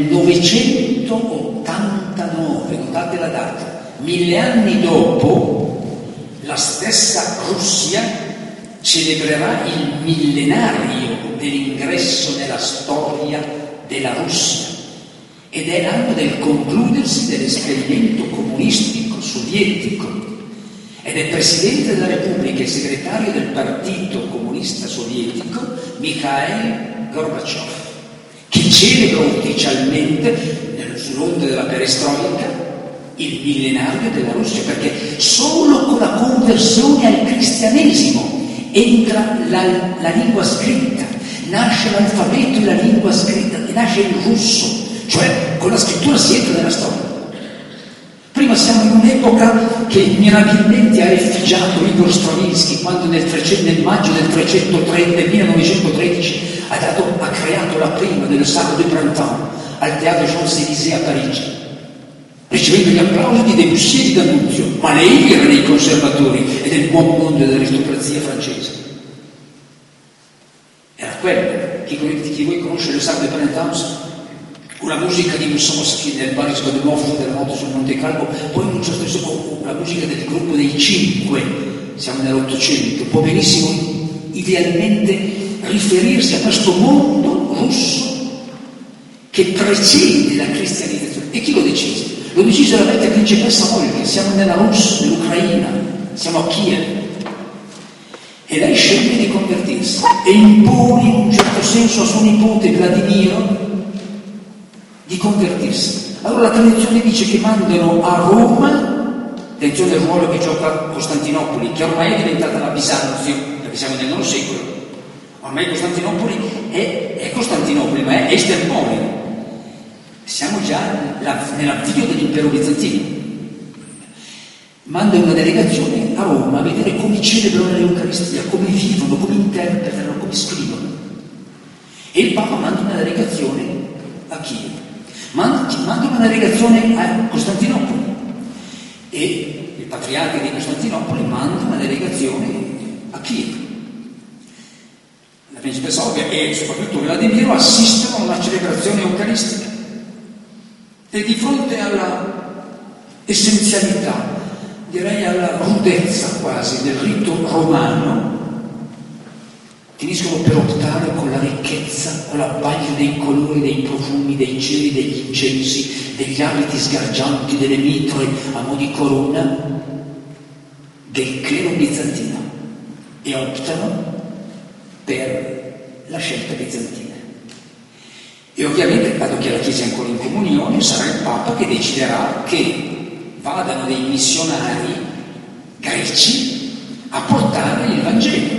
989, notate la data, 1000 anni dopo, la stessa Russia celebrerà il millenario dell'ingresso nella storia della Russia ed è l'anno del concludersi dell'esperimento comunistico sovietico ed è Presidente della Repubblica e segretario del Partito Comunista Sovietico Mikhail Gorbaciov, che celebra ufficialmente sull'onda della perestroica il millenario della Russia, perché solo con la conversione al cristianesimo entra la lingua scritta, nasce l'alfabeto e la lingua scritta, nasce il russo, cioè con la scrittura si entra nella storia. Prima siamo in un'epoca che mirabilmente ha effigiato Igor Stravinsky quando nel maggio del 1913 ha creato la prima dello Sacre du Printemps al Teatro Champs-Élysées a Parigi, ricevendo gli applausi di Debussy e di D'Annunzio, ma lei era dei conservatori e del buon mondo dell'aristocrazia francese. Era quello. Chi di voi conosce le Sacre du Printemps? Con la musica di Mussorgsky nel Boris Godunov della notte sul Monte Calvo, poi in un certo senso la musica del gruppo dei Cinque, siamo nell'Ottocento, può benissimo idealmente riferirsi a questo mondo russo che precede la cristianizzazione. E chi lo decise? Lo decise la vecchia principessa Olga. Siamo nella Russia, nell'Ucraina, siamo a Kiev. E lei sceglie di convertirsi e impone in un certo senso a suo nipote Vladimiro di convertirsi. Allora la tradizione dice che mandano a Roma, attenzione al ruolo che gioca Costantinopoli, che ormai è diventata la Bisanzio, perché siamo nel IX secolo. Ormai Costantinopoli è Costantinopoli, ma è Estemponio. Siamo già nell'avvio dell'impero bizantino. Manda una delegazione a Roma a vedere come celebrano l'Eucaristia, come vivono, come interpretano, come scrivono. E il Papa manda una delegazione a Kiev. Manda una delegazione a Costantinopoli e il patriarca di Costantinopoli manda una delegazione a Kiev. La principessa Olga e soprattutto Vladimiro assistono a una celebrazione eucaristica e di fronte alla essenzialità, direi alla rudezza quasi del rito romano, finiscono per optare con la ricchezza, con l'abbaglio dei colori, dei profumi, dei ceri, degli incensi, degli abiti sgargianti, delle mitre a mo' di corona del clero bizantino e optano per la scelta bizantina. E ovviamente, dato che la Chiesa è ancora in comunione, sarà il Papa che deciderà che vadano dei missionari greci a portare il Vangelo.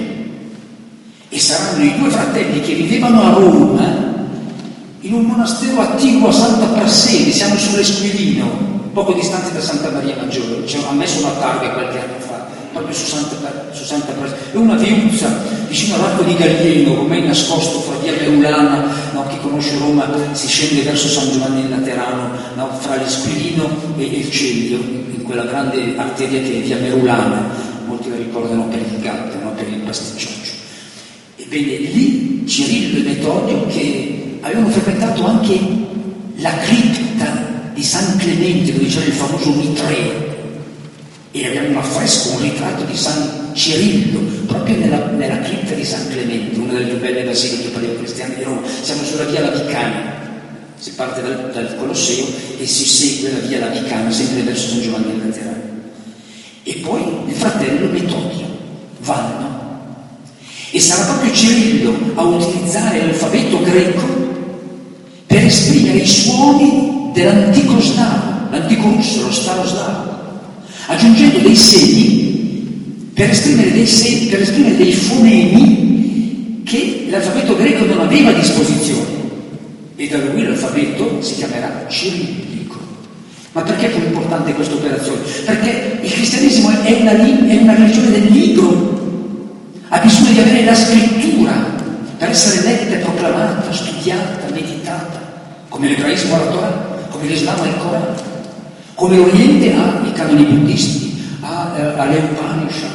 E saranno i due fratelli che vivevano a Roma in un monastero attiguo a Santa Prassede, siamo sull'Esquilino, poco distante da Santa Maria Maggiore. Ha messo una targa qualche anno fa, proprio su Santa Prassede. È una viuzza vicino all'Arco di Gallieno, ormai nascosto fra via Merulana, no? Chi conosce Roma si scende verso San Giovanni in Laterano, no? Fra l'Esquilino e il Celio, in quella grande arteria che è via Merulana, molti la ricordano per il gatto, no? Per il pasticcioccio. Ebbene, lì Cirillo e Metodio, che avevano frequentato anche la cripta di San Clemente, dove c'era il famoso Mitreo, e abbiamo un affresco, un ritratto di San Cirillo, proprio nella cripta di San Clemente, una delle più belle basiliche paleocristiane di Roma. Siamo sulla via Lavicana, si parte dal Colosseo e si segue la via Lavicana, sempre verso San Giovanni in Laterano. E poi il fratello Metodio vanno. E sarà proprio Cirillo a utilizzare l'alfabeto greco per esprimere i suoni dell'antico slavo, l'antico russo, lo staroslavo, aggiungendo dei segni per esprimere dei fonemi che l'alfabeto greco non aveva a disposizione. E da lui l'alfabeto si chiamerà cirillico. Ma perché fu importante questa operazione? Perché il cristianesimo è una religione del libro. Ha bisogno di avere la scrittura per essere letta, proclamata, studiata, meditata, come l'ebraismo ha la Torah, come l'Islam ha il Corano, come l'Oriente ha i canoni buddisti, ha le Upanishad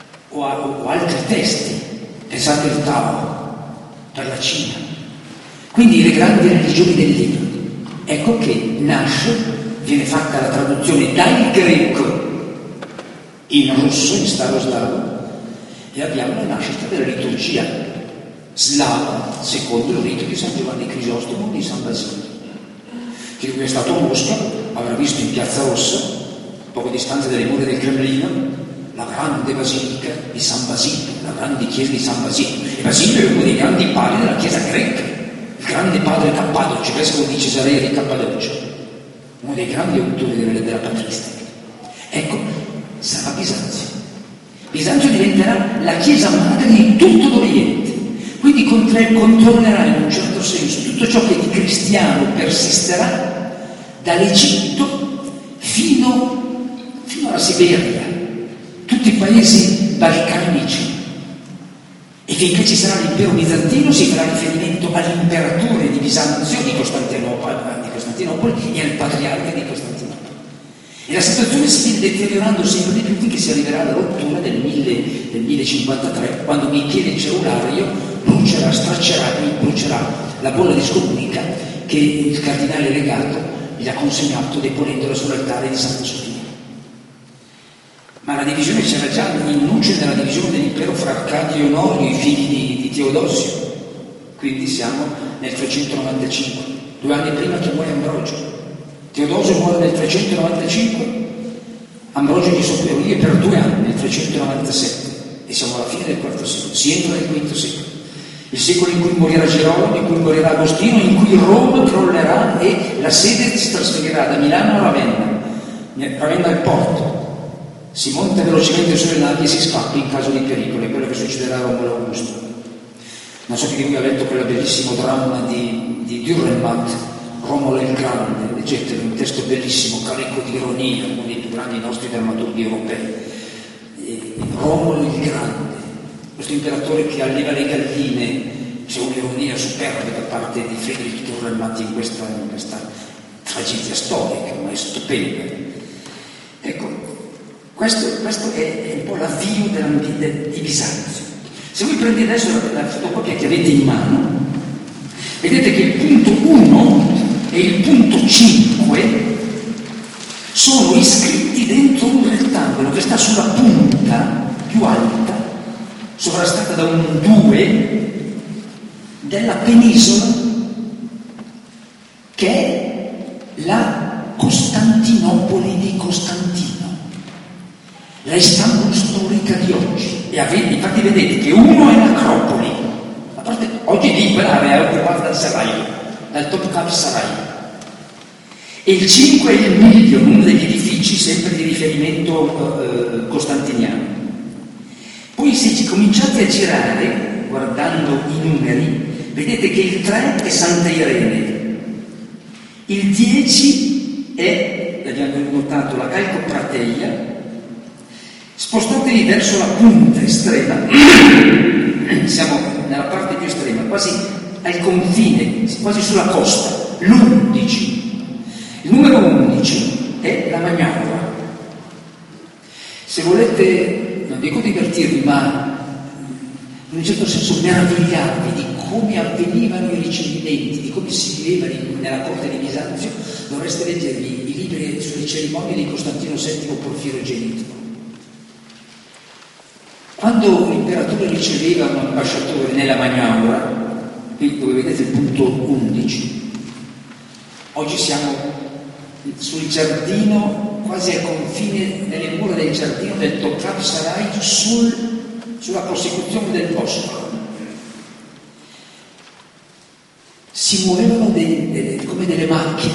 o altri testi. Pensate al Tao per la Cina. quindi le grandi religioni del Libano. Ecco che nasce, viene fatta la traduzione dal greco in russo, in staroslavo, e abbiamo la nascita della liturgia slava secondo il rito di San Giovanni Crisostomo di San Basilio. Chiunque è stato a Mosca avrà visto in Piazza Rossa, poco distante dalle mura del Cremlino, la grande basilica di San Basilio, la grande chiesa di San Basilio. E Basilio è uno dei grandi padri della chiesa greca, il grande padre Cappadocio, vescovo di Cesarea di Cappadocia, uno dei grandi autori della patristica. Ecco, sarà Bisanzio. Bisanzio diventerà la chiesa madre di tutto l'Oriente, quindi controllerà in un certo senso tutto ciò che di cristiano persisterà dall'Egitto fino alla Siberia, tutti i paesi balcanici. E finché ci sarà l'impero bizantino si farà riferimento all'imperatore di Bisanzio, di Costantinopoli e al patriarca di Costantinopoli. E la situazione si viene deteriorando sempre di più finché si arriverà alla rottura del 1053, quando Michele Ceulario brucerà la bolla di scomunica che il cardinale legato gli ha consegnato deponendola sull'altare di Santa Sofia. Ma la divisione c'era già in luce nella divisione dell'impero fra Arcadio e Onorio, i figli di Teodosio. Quindi siamo nel 395, 2 anni prima che muore Ambrogio. Teodosio muore nel 395, Ambrogio gli sopravvive per 2 anni, nel 397, e siamo alla fine del IV secolo, si entra nel V secolo. Il secolo in cui morirà Gerolamo, in cui morirà Agostino, in cui Roma crollerà e la sede si trasferirà da Milano a Ravenna. Ravenna è il porto. Si monta velocemente sulle navi e si scappa in caso di pericolo, è quello che succederà a Romolo Augusto. Non so chi di voi ha letto quel bellissimo dramma di Dürrenmatt, Romolo il Grande, leggetelo, un testo bellissimo, carico di ironia, uno dei più grandi nostri drammaturghi europei. Romolo il Grande, questo imperatore che alleva le galline, c'è un'ironia superba da parte di Friedrich Dürrenmatt in questa tragedia storica, ma è stupenda. Ecco, questo è un po' l'avvio di Bisanzio. Se voi prendete adesso la fotocopia che avete in mano, vedete che il punto 1 e il punto 5 sono iscritti dentro un rettangolo che sta sulla punta più alta, sovrastata da un 2, della penisola che è la Costantinopoli di Costantino, la Istanbul storica di oggi. E infatti vedete che uno è l'Acropoli, a parte oggi di quell'area occupata dal Sarajevo, dal Topkapi Sarajevo, e il 5 è il Milion, uno degli edifici sempre di riferimento costantiniano. Poi se ci cominciate a girare guardando i numeri, vedete che il 3 è Santa Irene, il 10 è, l'abbiamo notato, la Calcoprateia. Spostatevi verso la punta estrema, siamo nella parte più estrema, quasi al confine, quasi sulla costa, l'11. Il numero 11 è la Magnaura. Se volete, non dico divertirvi, ma in un certo senso meravigliarvi di come avvenivano i ricevimenti, di come si viveva nella corte di Bisanzio, dovreste leggervi i libri sulle cerimonie di Costantino VII Porfiro Genito. Quando l'imperatore riceveva un ambasciatore nella Magnaura, qui dove vedete il punto 11, oggi siamo sul giardino, quasi al confine, nelle mura del giardino del Topkapi Saray, sulla prosecuzione del Bosforo. Si muovevano come delle macchine,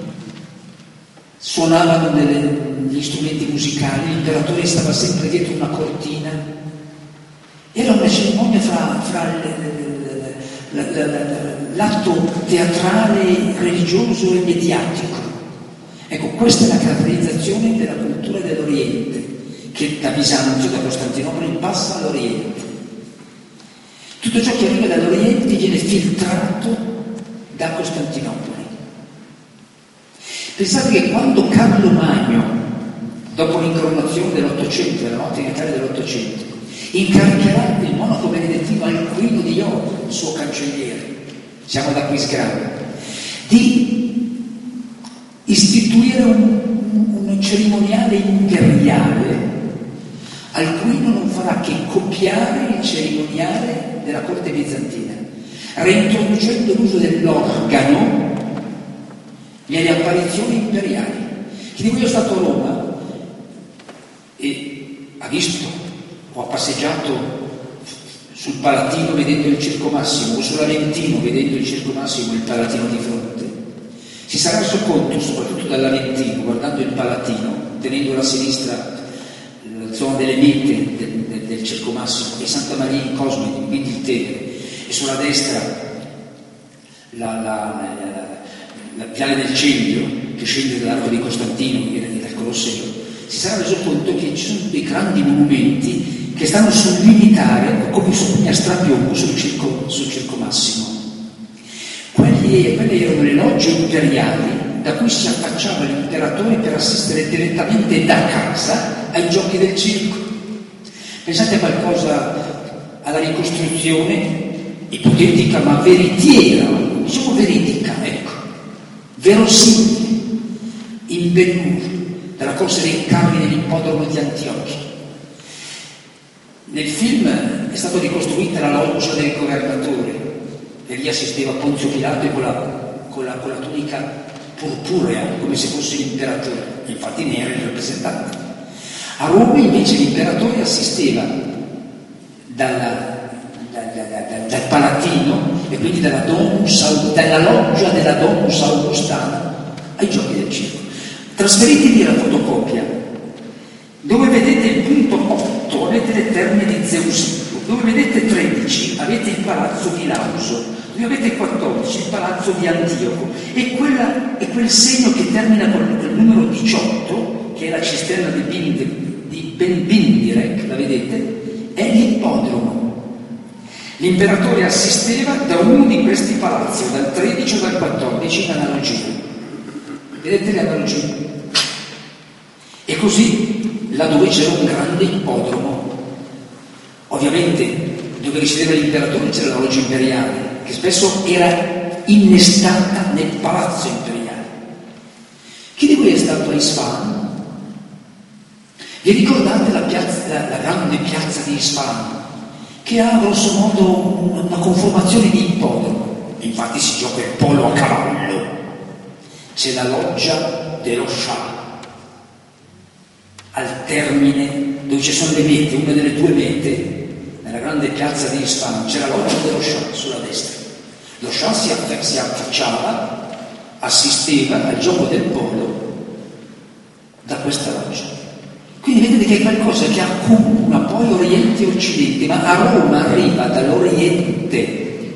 suonavano gli strumenti musicali, l'imperatore stava sempre dietro una cortina. Era una cerimonia fra l'atto teatrale, religioso e mediatico. Ecco, questa è la caratterizzazione della cultura dell'Oriente, che da Bisanzio, da Costantinopoli, passa all'Oriente. Tutto ciò che arriva dall'Oriente viene filtrato da Costantinopoli. Pensate che quando Carlo Magno, dopo l'incoronazione dell'Ottocento, della notte di Natale dell'Ottocento, incaricherà il monaco benedettino Alcuino di Iorio, il suo cancelliere, siamo da qui sgrani, di istituire un cerimoniale imperiale al cui non farà che copiare il cerimoniale della corte bizantina, reintroducendo l'uso dell'organo nelle apparizioni imperiali. Chi di voi è stato a Roma e ha visto o ha passeggiato sul Palatino vedendo il Circo Massimo o sull'Aventino vedendo il Circo Massimo e il Palatino di fronte, si sarà reso conto, soprattutto dall'Aventino, guardando il Palatino, tenendo alla sinistra la zona delle mete del Circo Massimo e Santa Maria in Cosmedi, quindi il Tevere, e sulla destra la Viale del Celio che scende dall'Arco di Costantino e dal Colosseo, si sarà reso conto che ci sono dei grandi monumenti che stanno sul limitare, come su pugna strapiombo, sul Circo Massimo. Quelle erano le logge imperiali da cui si affacciava l'imperatore per assistere direttamente da casa ai giochi del circo. Pensate a qualcosa, alla ricostruzione ipotetica ma veritiera, diciamo veridica, ecco, verosimile, in Ben-Hur, della corsa dei carri nell'ippodromo di Antiochia. Nel film è stata ricostruita la loggia del governatore e lì assisteva Ponzio Pilato con la tunica purpurea, come se fosse l'imperatore, infatti ne era il rappresentante. A Roma invece l'imperatore assisteva dal Palatino e quindi dalla loggia della Domus Augustana ai giochi del circo. Trasferitevi la fotocopia, dove vedete il punto 8 avete le terme di Zeusippio, dove vedete 13 avete il palazzo di Lauso, dove avete 14 il palazzo di Antioco e quel segno che termina con il numero 18, che è la cisterna di Ben Bindirek, la vedete? È l'ippodromo. L'imperatore assisteva da uno di questi palazzi, dal 13 o dal 14 in analogia. Vedete le analogie? E così, là dove c'era un grande ippodromo, ovviamente dove risiedeva l'imperatore c'era la loggia imperiale, che spesso era innestata nel palazzo imperiale. Chi di voi è stato a Isfahan? Vi ricordate la grande piazza di Isfahan, che ha grosso modo una conformazione di ippodromo? Infatti si gioca il polo a cavallo. C'è la loggia dello Shah al termine, dove ci sono le mete, una delle due mete, nella grande piazza di Isfahan, c'è la loggia dello Shah sulla destra. Lo Shah si affacciava, assisteva al gioco del polo da questa loggia. Quindi vedete che è qualcosa che accomuna poi Oriente e Occidente, ma a Roma arriva dall'Oriente.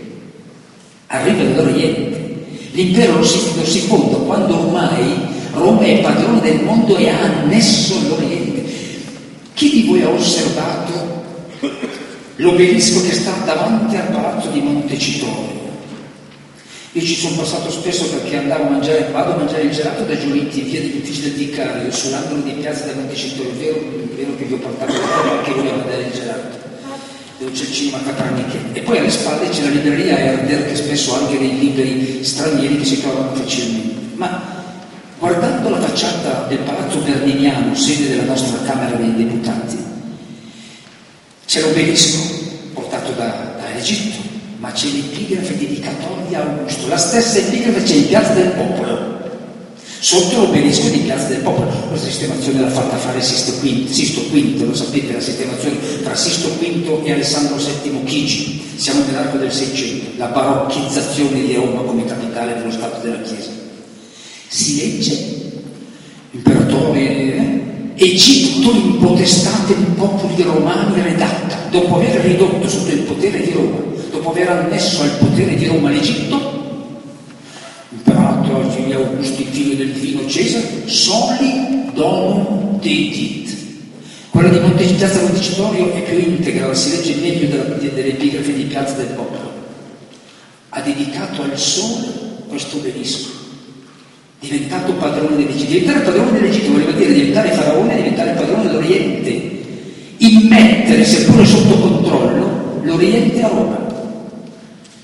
L'impero lo si fonda quando ormai Roma è padrone del mondo e ha annesso all'Oriente. Chi di voi ha osservato l'obelisco che sta davanti al palazzo di Montecitorio? Io ci sono passato spesso perché vado a mangiare il gelato da Giolitti in via degli Uffici del Vicario, sull'angolo di piazza da Montecitorio, è vero che vi ho portato la roba perché volevo mangiare il gelato, dove c'è il cinema Capranicche. E poi alle spalle c'è la libreria Herder, che spesso ha anche dei libri stranieri che si trovano facilmente. Ma guardando la facciata del Palazzo Berniniano, sede della nostra Camera dei Deputati, c'è l'obelisco portato dall'Egitto, ma c'è l'epigrafe dedicatoria a Augusto, la stessa epigrafe c'è in Piazza del Popolo, sotto l'obelisco di Piazza del Popolo. Questa sistemazione l'ha fatta fare Sisto V, lo sapete, la sistemazione tra Sisto V e Alessandro VII Chigi. Siamo nell'arco del Seicento, la barocchizzazione di Roma come capitale dello Stato della Chiesa. Si legge, imperatore, Egitto in potestate di popoli romani redatta, dopo aver ridotto sotto il potere di Roma, dopo aver annesso al potere di Roma l'Egitto, imperato Agili Augusti, figlio del divino Cesare, soli donum dedit. Quella di Piazza Montecitorio è più integra, si legge meglio dell'epigrafe di Piazza del Popolo. Ha dedicato al sole questo obelisco, diventato padrone dell'Egitto. Diventare padrone dell'Egitto voleva dire diventare faraone e diventare padrone dell'Oriente, immettere, seppure sotto controllo, l'Oriente a Roma.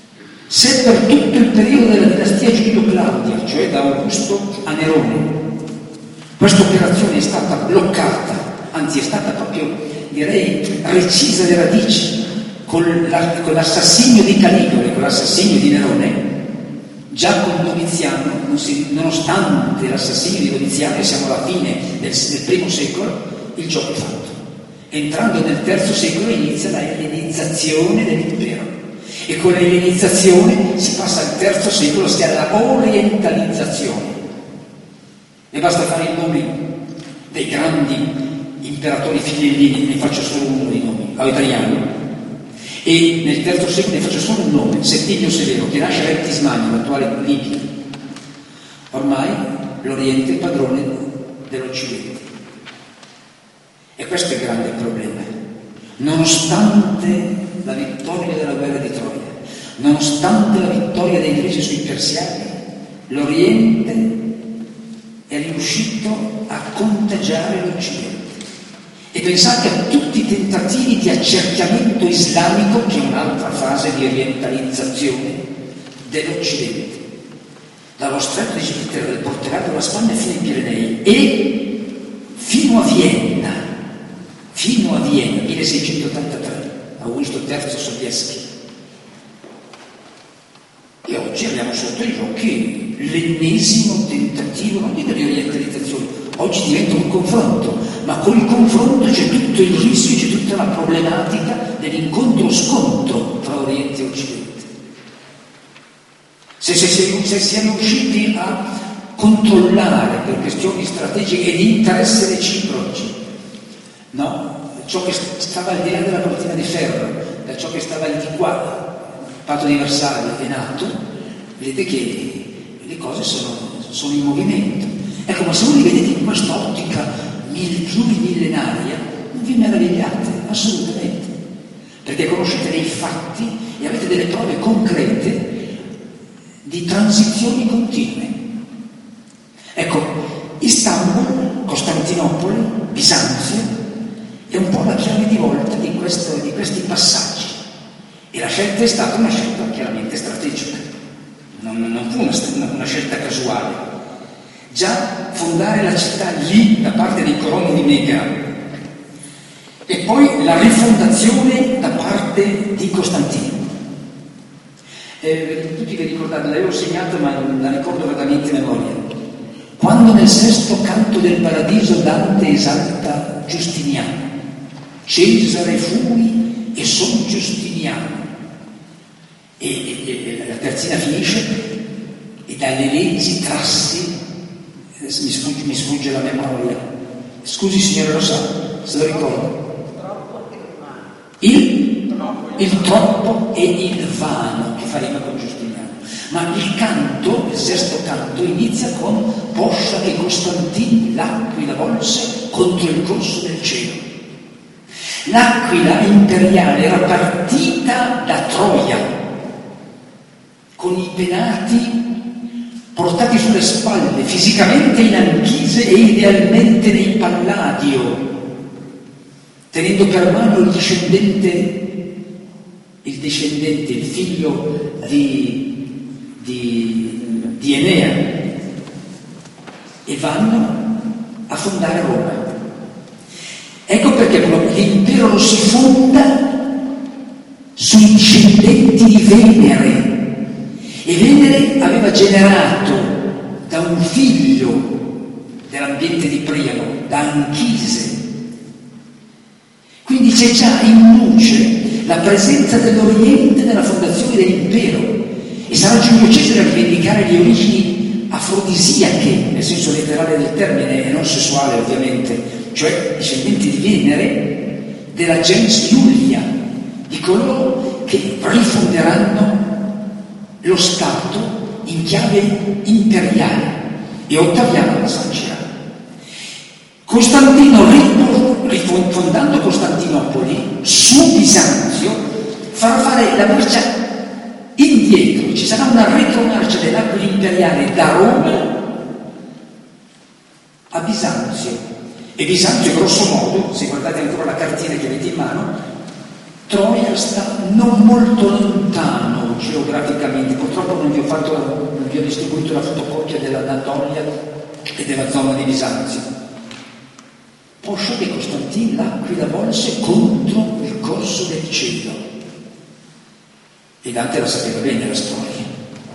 Se per tutto il periodo della dinastia Giulio-Claudia, cioè da Augusto a Nerone, questa operazione è stata bloccata, anzi è stata proprio, direi, recisa alle radici con l'assassinio di Caligula, con l'assassinio di Nerone, già con Domiziano, nonostante l'assassinio di Domiziano, siamo alla fine del primo secolo, il gioco è fatto. Entrando nel III secolo inizia la ellenizzazione dell'impero e con la ellenizzazione si passa al III secolo, si ha la orientalizzazione. E basta fare i nomi dei grandi imperatori fidellini, ne faccio solo uno dei nomi, Adriano. E nel III secolo ne faccio solo un nome, Settimio Severo, che nasce a Rettismagno, l'attuale Libia. Ormai l'Oriente è padrone dell'Occidente. E questo è il grande problema. Nonostante la vittoria della guerra di Troia, nonostante la vittoria dei greci sui persiani, l'Oriente è riuscito a contagiare l'Occidente. E pensate a tutti i tentativi di accerchiamento islamico, che è un'altra fase di orientalizzazione dell'Occidente, dallo stretto di Gibilterra, del Portogallo alla Spagna fino ai Pirenei e fino a Vienna, 1683, Augusto III Sobieski. E oggi abbiamo sotto gli occhi l'ennesimo tentativo, non dico di orientalizzazione, oggi diventa un confronto, ma con il confronto c'è tutto il rischio, c'è tutta la problematica dell'incontro-scontro tra Oriente e Occidente. Se siamo riusciti a controllare per questioni strategiche e di interesse reciproci, no? Ciò che stava al di là della cortina di ferro, da ciò che stava al di qua, il patto di Versailles è nato, vedete che le cose sono in movimento. Ecco, ma se voi li vedete in quest'ottica plurimilenaria, non vi meravigliate, assolutamente, perché conoscete dei fatti e avete delle prove concrete di transizioni continue. Ecco, Istanbul, Costantinopoli, Bisanzio è un po' la chiave di volta di questi passaggi, e la scelta è stata una scelta chiaramente strategica, non fu una scelta casuale. Già fondare la città lì da parte dei coloni di Mega e poi la rifondazione da parte di Costantino. Tutti vi ricordate, l'avevo segnata ma la ricordo vagamente in memoria. Quando nel sesto canto del Paradiso Dante esalta Giustiniano, Cesare fui e son Giustiniano, e la terzina finisce e dalle leggi trassi, mi sfugge la memoria, scusi signore, lo sa, se lo ricordo, il troppo e il vano, che fa rima con Giustiniano. Ma il canto, il sesto canto, inizia con poscia che Costantin l'aquila volse contro il corso del cielo. L'aquila imperiale era partita da Troia, con i penati portati sulle spalle, fisicamente in Anchise e idealmente nei Palladio, tenendo per mano il discendente, il figlio di Enea, e vanno a fondare Roma. Ecco perché l'impero lo si fonda sui discendenti di Venere, e Venere aveva generato da un figlio dell'ambiente di Priamo, da Anchise. Quindi c'è già in luce la presenza dell'Oriente nella fondazione dell'impero, e sarà Giulio Cesare a rivendicare le origini afrodisiache, nel senso letterale del termine e non sessuale ovviamente, cioè discendenti di Venere, della gens Iulia, di coloro che rifonderanno lo Stato in chiave imperiale, e Ottaviano la sancirà. Costantino, rifondando Costantinopoli su Bisanzio, farà fare la marcia indietro, ci sarà una retromarcia dell'Aquila imperiale da Roma a Bisanzio. E Bisanzio, grosso modo, se guardate ancora la cartina che avete in mano, Troia sta non molto lontano geograficamente, purtroppo non vi ho distribuito la fotocopia dell'Anatolia e della zona di Bisanzio. Poscia che Costantin l'aquila volse contro il corso del cielo. E Dante la sapeva bene la storia.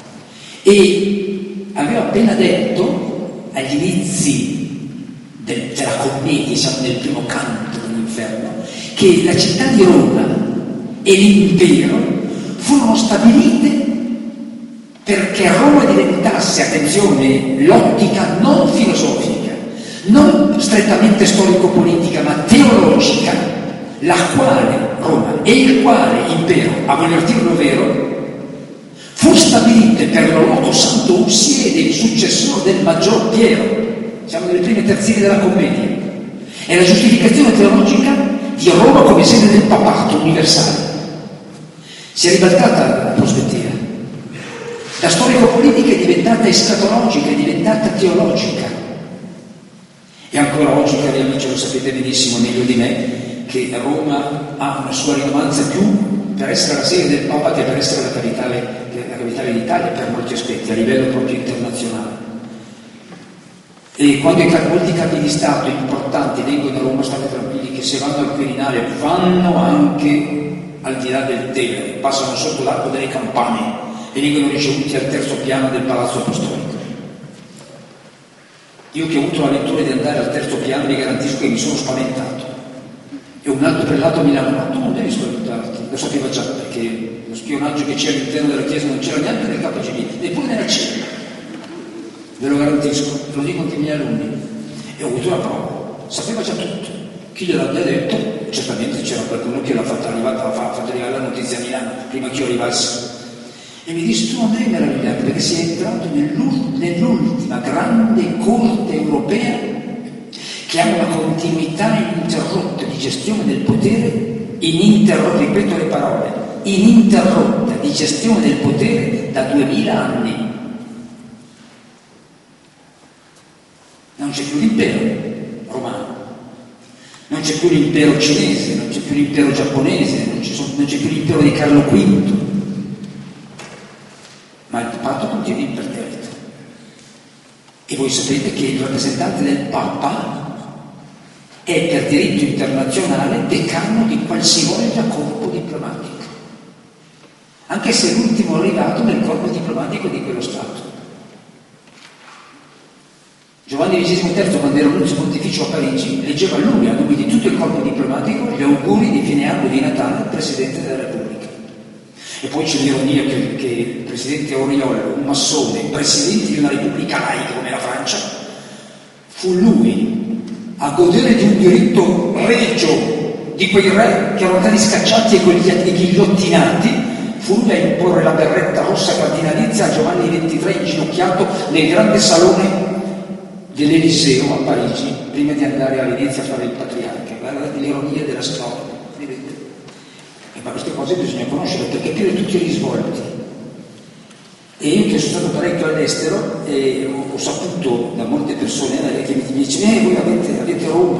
E aveva appena detto, agli inizi della commedia, siamo nel primo canto dell'inferno, che la città di Roma e l'impero furono stabilite perché Roma diventasse, attenzione, l'ottica non filosofica, non strettamente storico-politica, ma teologica, la quale Roma e il quale impero, a voler dirlo vero, fu stabilite per lo loco santo usiede, il successore del maggior Piero. Siamo nelle prime terzine della commedia. È la giustificazione teologica di Roma come sede del papato universale. Si è ribaltata la prospettiva. La storico-politica è diventata escatologica, è diventata teologica. E ancora oggi, cari amici, lo sapete benissimo meglio di me, che Roma ha una sua rilevanza più per essere la sede del Papa che per essere la capitale d'Italia per molti aspetti, a livello proprio internazionale. E quando molti capi di Stato importanti vengono a Roma, state tranquilli che se vanno al Quirinale vanno anche al di là del Tevere, passano sotto l'arco delle campane e vengono ricevuti al terzo piano del Palazzo Apostolico. Io che ho avuto la ventura di andare al terzo piano vi garantisco che mi sono spaventato. E un altro prelato mi ha tu non devi spaventarti, lo sapeva già, perché lo spionaggio che c'è all'interno della Chiesa non c'era neanche nel KGB, neppure nella cella. Ve lo garantisco, lo dico anche ai miei alunni. E ho avuto la prova, sapeva già tutto. Chi gliel'abbia detto, certamente c'era qualcuno che l'ha fatto arrivare la notizia a Milano, prima che io arrivassi. E mi disse, tu non devi meravigliarti, perché sei entrato nell'ultima grande corte europea che ha una continuità ininterrotta di gestione del potere, ripeto le parole, ininterrotta di gestione del potere da 2000 anni. Non c'è più l'impero romano, non c'è più l'impero cinese, non c'è più l'impero giapponese, non c'è più l'impero di Carlo V, ma il papato continua imperterrito. E voi sapete che il rappresentante del Papa è per diritto internazionale decano di qualsivoglia corpo diplomatico, anche se è l'ultimo arrivato nel corpo diplomatico di quello Stato. Giovanni XXIII, quando era nunzio pontificio a Parigi, leggeva a lui, a nome di tutto il corpo diplomatico, gli auguri di fine anno di Natale al Presidente della Repubblica. E poi c'è l'ironia che il Presidente Auriol, un massone, Presidente di una Repubblica laica come la Francia, fu lui a godere di un diritto regio di quei re che erano stati scacciati e ghigliottinati, fu lui a imporre la berretta rossa cardinalizia a Giovanni XXIII inginocchiato nel grande salone dell'Eliseo a Parigi, prima di andare a Venezia a fare il patriarca. Guardate l'ironia della storia, vedete? Ma queste cose bisogna conoscere per capire tutti i risvolti. E io che sono stato parecchio all'estero ho saputo da molte persone che mi dicevano voi avete Roma,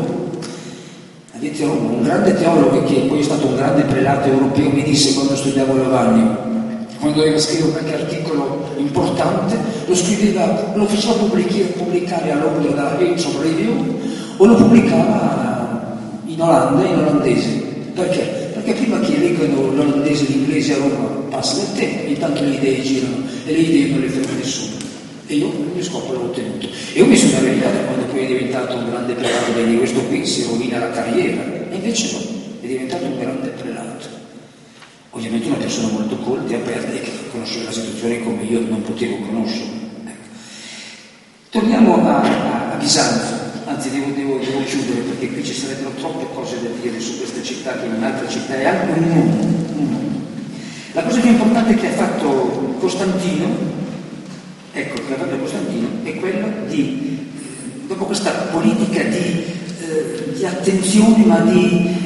un grande teologo che poi è stato un grande prelato europeo mi disse quando studiavo Lavagno, quando doveva scrivere qualche articolo importante, lo faceva pubblicare a Londra da Age of Review o lo pubblicava in Olanda, in olandese. Perché? Perché prima che leggono l'olandese e l'inglese a Roma passa del tempo, intanto le idee girano e le idee non le ferma nessuno. E io il mio scopo l'ho ottenuto. E io mi sono arrabbiato quando poi è diventato un grande prelato, perché questo qui si rovina la carriera. E invece no, è diventato un grande prelato. Ovviamente una persona molto colta e aperta e che conosceva la situazione come io non potevo conoscere. Ecco. Torniamo a Bisanzio, anzi devo chiudere perché qui ci sarebbero troppe cose da dire su questa città che è un'altra città, è anche un mondo. La cosa più importante che ha fatto Costantino, è quella di, dopo questa politica di attenzione ma di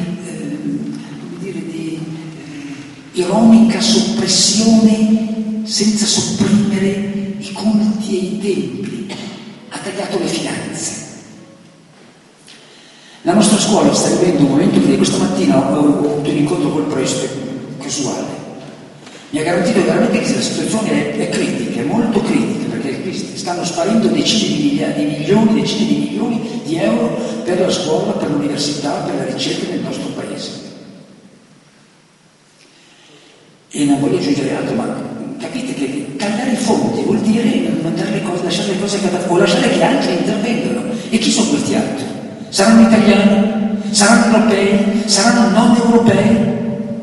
ironica soppressione senza sopprimere i culti e i templi, ha tagliato le finanze. La nostra scuola sta vivendo un momento che questa mattina ho avuto un incontro col preside casuale. Mi ha garantito veramente che la situazione è critica, è molto critica, perché stanno sparendo decine di milioni di euro per la scuola, per l'università, per la ricerca nel nostro paese. E non voglio aggiungere altro, ma capite che tagliare i fondi vuol dire lasciare le cose o lasciare che altri intervengano. E chi sono questi altri? Saranno italiani? Saranno europei? Saranno non europei?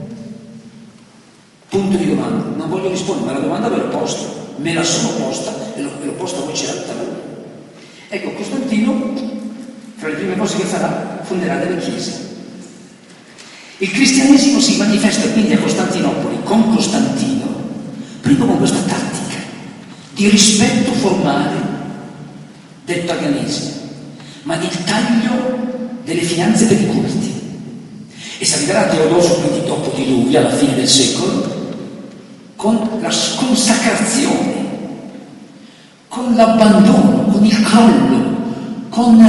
Punto di domanda. Non voglio rispondere, ma la domanda ve l'ho posta. Me la sono posta e l'ho posta a voce alta. Ecco, Costantino, fra le prime cose che farà, fonderà delle chiese. Il cristianesimo si manifesta quindi a Costantinopoli con Costantino, prima con questa tattica di rispetto formale del paganesimo, ma di taglio delle finanze per i culti. E si arriverà a Teodosio, quindi dopo di lui, alla fine del secolo, con la consacrazione, con l'abbandono, con il crollo, con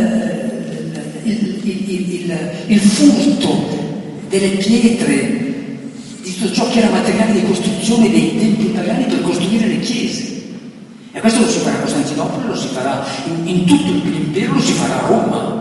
il furto delle pietre, di tutto ciò che era materiale di costruzione dei templi pagani per costruire le chiese. E questo lo si farà a Costantinopoli, lo si farà in tutto l'impero, lo si farà a Roma.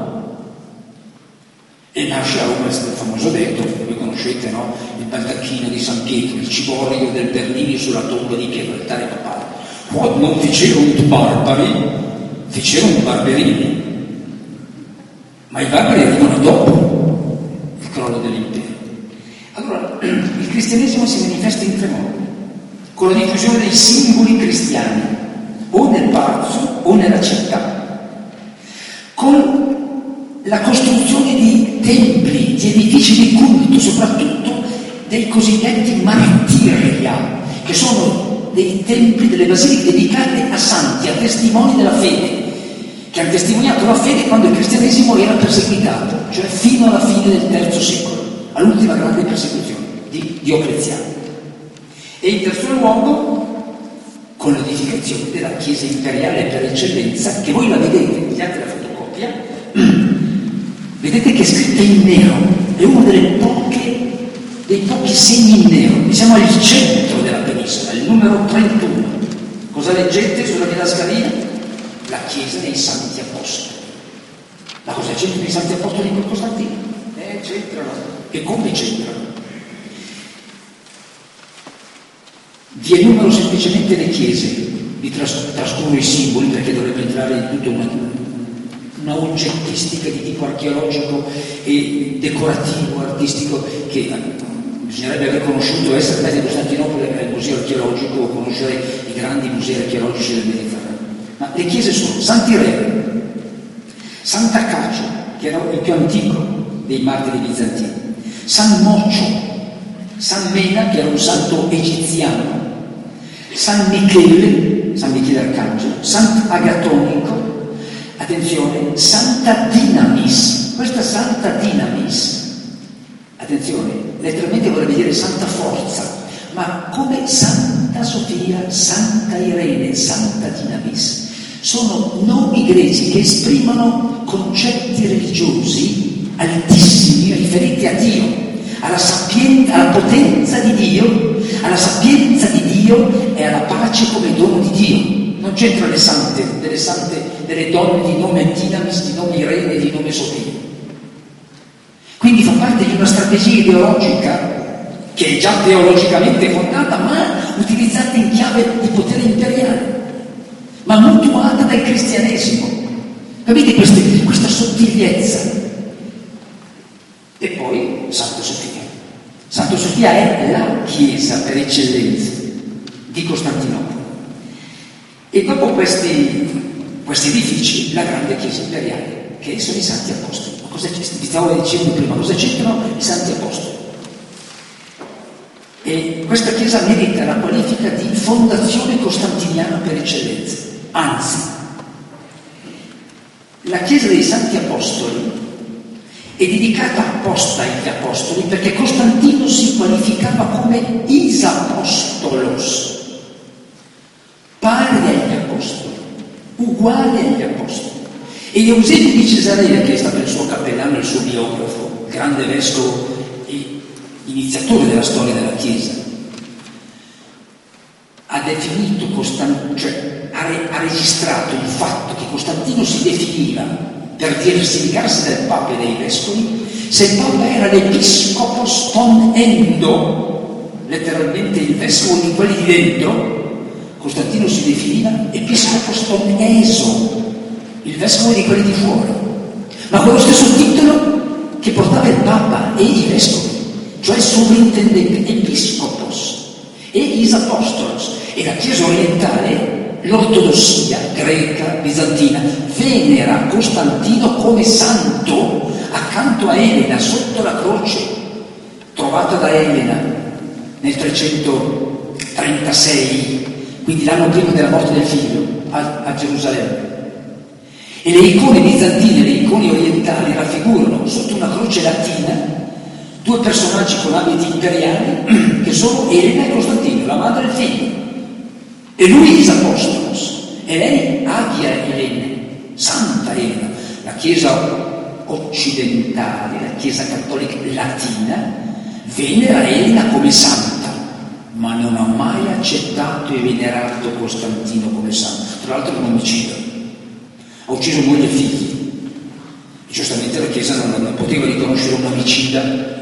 E nasce a Roma il famoso detto, voi conoscete, no? Il baldacchino di San Pietro, il ciborio del Bernini sulla tomba di Pietro, l'altare papale. Quod non ficerunt barbari, ficerunt barberini. Ma i barbari arrivano dopo il crollo dell'impero. Allora, il cristianesimo si manifesta in tre modi: con la diffusione dei simboli cristiani, o nel palazzo o nella città, con la costruzione di templi, di edifici di culto, soprattutto dei cosiddetti martiria, che sono dei templi, delle basiliche dedicate a santi, a testimoni della fede, che hanno testimoniato la fede quando il cristianesimo era perseguitato, cioè fino alla fine del III secolo, all'ultima grande persecuzione di Diocleziano. E in terzo luogo, con l'edificazione della Chiesa imperiale per eccellenza, che voi la vedete, guardate la fotocopia, vedete che è scritta in nero, è uno dei pochi segni in nero. Siamo al centro della penisola, il numero 31. Cosa leggete sulla didascalia? La Chiesa dei Santi Apostoli. Ma cosa c'entrano i Santi Apostoli con Costantino? C'entrano. E come c'entrano? Vi enumero semplicemente le chiese, vi trascuro i simboli perché dovrebbe entrare in tutta una oggettistica di tipo archeologico e decorativo, artistico, che bisognerebbe aver conosciuto, essere andati a Costantinopoli al museo archeologico o conoscere i grandi musei archeologici del Mediterraneo. Ma le chiese sono Sant'Irene, Sant'Acacio, che era il più antico dei martiri bizantini, San Moccio, San Mena, che era un santo egiziano, San Michele Arcangelo, Sant'Agatonico, attenzione, Santa Dinamis. Questa Santa Dinamis, attenzione, letteralmente vorrebbe dire Santa Forza, ma come Santa Sofia, Santa Irene, Santa Dinamis, sono nomi greci che esprimono concetti religiosi altissimi riferiti a Dio, alla potenza di Dio, alla sapienza di Dio e alla pace come dono di Dio. Non c'entrano delle donne di nome Dinamis, di nome Irene, di nome Sofia. Quindi fa parte di una strategia ideologica che è già teologicamente fondata, ma utilizzata in chiave di potere imperiale, ma mutuata dal cristianesimo. Capite questa sottigliezza? E poi Santa Sofia. Santa Sofia è la chiesa per eccellenza di Costantinopoli. E dopo questi edifici, la grande chiesa imperiale, che sono i Santi Apostoli. Ma cosa vi stavo dicendo prima? Cosa c'entrano i Santi Apostoli? E questa chiesa merita la qualifica di fondazione costantiniana per eccellenza. Anzi, la chiesa dei Santi Apostoli è dedicata apposta agli Apostoli perché Costantino si qualificava come isapostolos, pari agli Apostoli, uguale agli Apostoli. E Eusebio di Cesarea, che è stato il suo cappellano, il suo biografo, grande vescovo e iniziatore della storia della Chiesa, ha definito ha registrato il fatto che Costantino si definiva, per diversificarsi dal Papa e dai vescovi, se il Papa era l'Episcopos ton endo, letteralmente il vescovo di quelli di dentro, Costantino si definiva Episcopos ton eso, il vescovo di quelli di fuori, ma con lo stesso titolo che portava il Papa e i vescovi, cioè sovrintendente, Episcopos e is Apostolos. E la Chiesa orientale, l'ortodossia greca, bizantina, venera Costantino come santo accanto a Elena, sotto la croce, trovata da Elena nel 336, quindi l'anno prima della morte del figlio, a Gerusalemme. E le icone bizantine, le icone orientali raffigurano sotto una croce latina due personaggi con abiti imperiali che sono Elena e Costantino, la madre e il figlio. E lui is Apostolos, e lei Agia Elena, Santa Elena. La Chiesa occidentale, la Chiesa cattolica latina, venera Elena come santa, ma non ha mai accettato e venerato Costantino come santo. Tra l'altro è un omicidio, ha ucciso moglie e figli. E giustamente la Chiesa non poteva riconoscere un omicida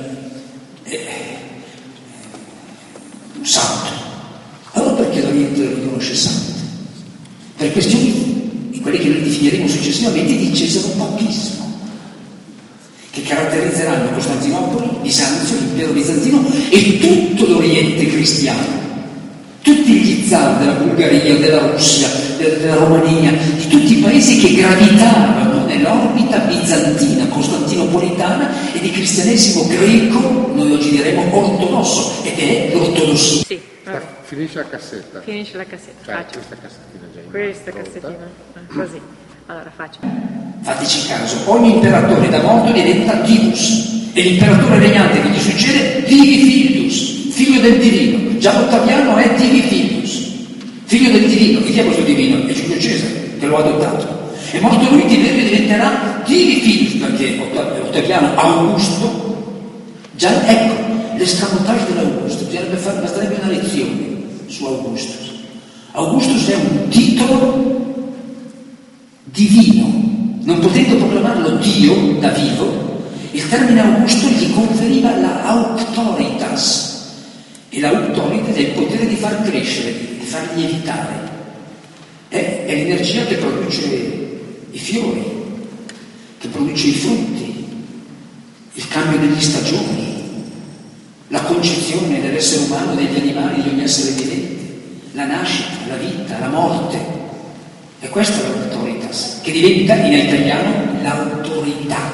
un santo. Allora perché l'Oriente lo riconosce santo? Per questioni di quelle che noi definiremo successivamente di cesaropapismo, che caratterizzeranno Costantinopoli, Bisanzio, l'impero bizantino e tutto l'Oriente cristiano. Tutti gli zar della Bulgaria, della Russia, della Romania, di tutti i paesi che gravitavano nell'orbita bizantina, costantinopolitana e di cristianesimo greco, noi oggi diremo ortodosso, ed è l'ortodossia. Sì. Finisce la cassetta. Finisce la cassetta. Faccio questa cassettina già in Questa pronta. cassettina. Così. Allora faccio. Fateci caso, ogni imperatore da morto diventa divus e l'imperatore regnante che gli succede divi filius, figlio del divino. Già Ottaviano è divi filius, figlio del divino. E chi è questo divino? È Giulio Cesare che lo ha adottato. È morto lui, Tiberio diventerà divi filius, perché Ottaviano Augusto, già ecco l'escamotage dell'Augusto, basterebbe una lezione su Augustus. Augustus è un titolo divino, non potendo proclamarlo Dio da vivo, il termine Augusto gli conferiva la auctoritas, e l'auctoritas è il potere di far crescere, di far lievitare, è l'energia che produce i fiori, che produce i frutti, il cambio degli stagioni, la concezione dell'essere umano, degli animali, di ogni essere vivente, la nascita, la vita, la morte. E questa è l'autoritas, che diventa in italiano l'autorità.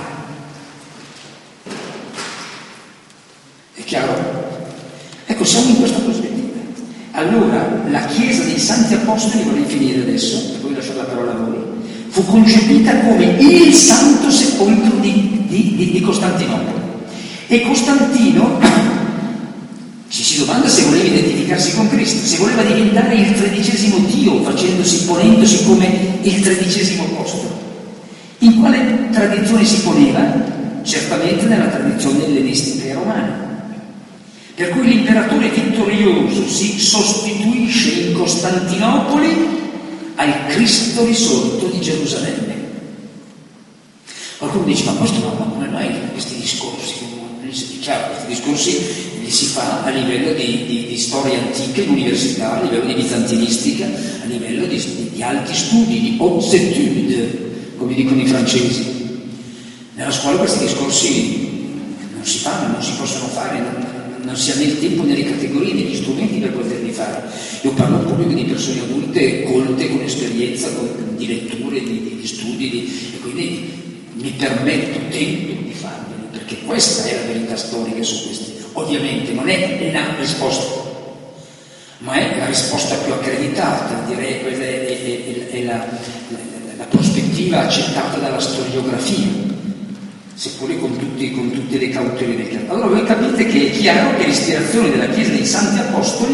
È chiaro? Ecco, siamo in questa prospettiva. Allora, la Chiesa dei Santi Apostoli, vorrei finire adesso, e poi lascio la parola a voi, fu concepita come il santo sepolcro di Costantinopoli. E Costantino ci si domanda se voleva identificarsi con Cristo, se voleva diventare il 13° Dio, ponendosi come il 13° apostolo. In quale tradizione si poneva? Certamente nella tradizione ellenistica e romana. Per cui l'imperatore vittorioso si sostituisce in Costantinopoli al Cristo risorto di Gerusalemme. Qualcuno dice, ma come mai questi discorsi? Chiaro, questi discorsi li si fa a livello di storia antica in università, a livello di bizantinistica, a livello di alti studi, di hautes études, come dicono i francesi. Nella scuola questi discorsi non si fanno, non si possono fare, non si ha né il tempo né le categorie né gli strumenti per poterli fare. Io parlo al pubblico di persone adulte, colte, con esperienza, di letture, di studi, e quindi mi permetto, tento di farlo, perché questa è la verità storica su questi. Ovviamente non è la risposta, ma è la risposta più accreditata, direi quella è la prospettiva accettata dalla storiografia, seppure con tutte le cautele del caso. Allora voi capite che è chiaro che l'ispirazione della Chiesa dei Santi Apostoli,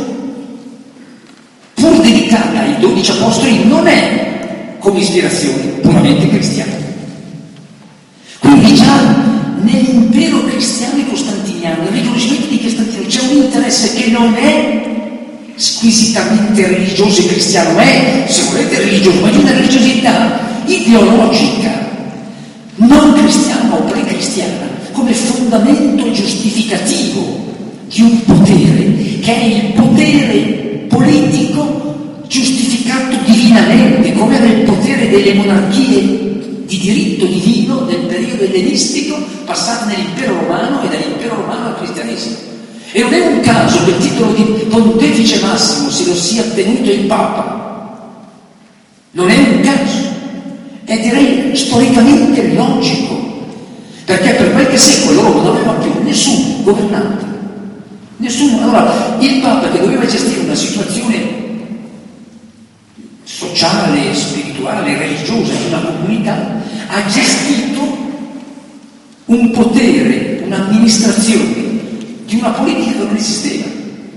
pur dedicata ai 12 Apostoli, non è come ispirazione puramente cristiana. quindi già nell'impero cristiano e costantiniano, nel riconoscimento di Costantino, c'è un interesse che non è squisitamente religioso e cristiano, ma è, se volete, religioso, ma di una religiosità ideologica, non cristiana o pre-cristiana, come fondamento giustificativo di un potere, che è il potere politico giustificato divinamente, come era il potere delle monarchie di diritto divino del periodo ellenistico, passate nell'impero romano e dall'impero romano al cristianesimo. E non è un caso che il titolo di Pontefice Massimo se lo sia tenuto il Papa. Non è un caso, è direi storicamente logico, perché per qualche secolo Roma non aveva più nessun governante, nessuno. Allora il Papa, che doveva gestire una situazione sociale, spirituale, religiosa di una comunità, ha gestito un potere, un'amministrazione di una politica che non esisteva,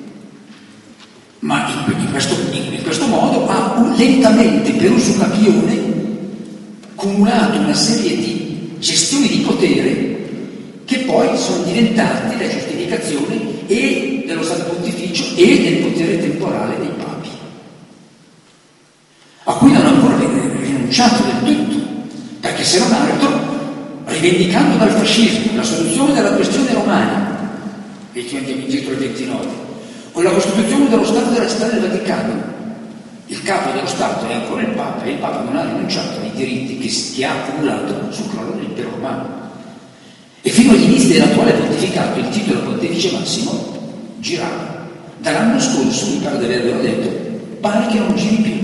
ma in questo modo ha lentamente, per usucapione, cumulato una serie di gestioni di potere che poi sono diventate la giustificazione e dello Stato Pontificio e del potere temporale dei papi, a cui non ha ancora rinunciato del tutto, perché se non altro, rivendicando dal fascismo la soluzione della questione romana, e che andiamo indietro al 29, con la costituzione dello Stato della Città del Vaticano, il capo dello Stato è ancora il Papa, e il Papa non ha rinunciato ai diritti che ha accumulato sul crollo dell'impero romano. E fino agli inizi dell'attuale pontificato il titolo Pontefice Massimo girava. Dall'anno scorso, mi pare di avervelo detto, pare che non giri più.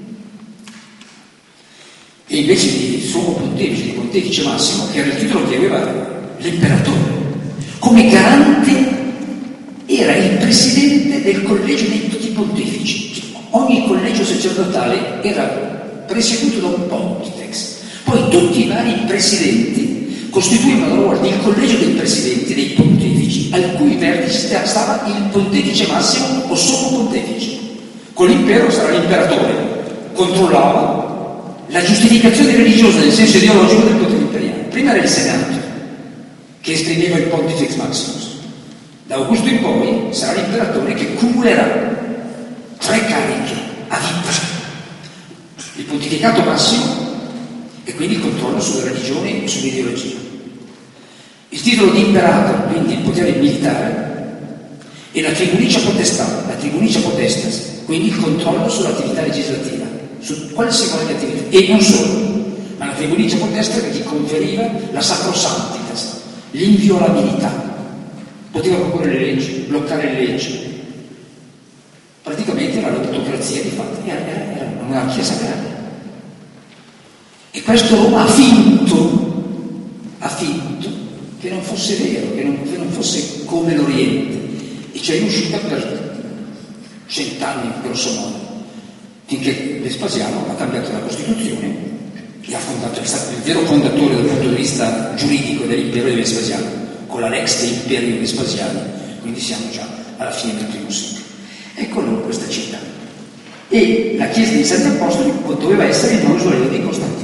E invece di Sommo Pontefice, di Pontefice Massimo, che era il titolo che aveva l'imperatore, come garante era il presidente del collegio dei tutti i pontefici. Ogni collegio sacerdotale era presieduto da un pontifex. Poi tutti i vari presidenti costituivano a loro volta il collegio dei presidenti dei pontefici, al cui vertice stava il pontefice massimo o sommo pontefice. Con l'impero sarà l'imperatore, controllava la giustificazione religiosa nel senso ideologico del potere imperiale. Prima era il Senato, che esprimeva il Pontifex Maximus. Da Augusto in poi sarà l'imperatore che cumulerà 3 cariche a vita: il pontificato massimo e quindi il controllo sulla religione e sull'ideologia, il titolo di imperator, quindi il potere militare, e la tribunica potestà, la tribunica potestas, quindi il controllo sull'attività legislativa, su qualsivoglia attività, e non solo, ma la tribunica potestas che gli conferiva la sacrosantitas, l'inviolabilità. Poteva proporre le leggi, bloccare le leggi. Praticamente era l'autocrazia di fatto, era una monarchia sacrale. E questo Roma ha finto che non fosse vero, che non fosse come l'Oriente, e ci è riuscita per 100 anni, grosso modo, finché Vespasiano ha cambiato la Costituzione e ha fondato, è stato il vero fondatore dal punto di vista giuridico dell'impero di Vespasiano, con la Lex de Imperio Vespasiani, quindi siamo già alla fine del primo secolo. Eccolo questa città. E la chiesa dei Santi Apostoli doveva essere il mausoleo di Costantino.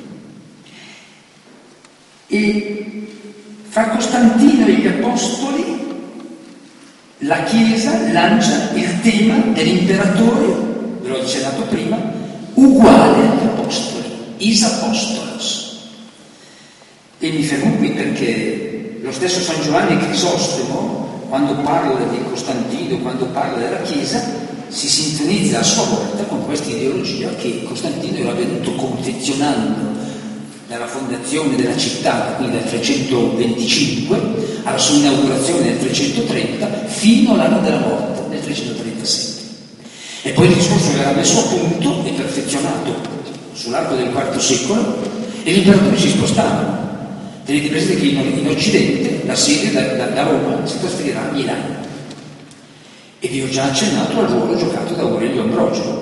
E fra Costantino e gli Apostoli la Chiesa lancia il tema dell'imperatore, ve l'ho accennato prima, uguale agli Apostoli, is apostolos. E mi fermo qui perché lo stesso San Giovanni Crisostomo, quando parla di Costantino, quando parla della Chiesa, si sintonizza a sua volta con questa ideologia che Costantino era venuto confezionando dalla fondazione della città, quindi dal 325, alla sua inaugurazione nel 330, fino all'anno della morte, nel 337. E poi il discorso verrà messo a punto e perfezionato sull'arco del IV secolo, e gli imperatori si spostavano. Tenete presente che in Occidente la sede da Roma si trasferirà a Milano. E vi ho già accennato al ruolo giocato da Aurelio Ambrogio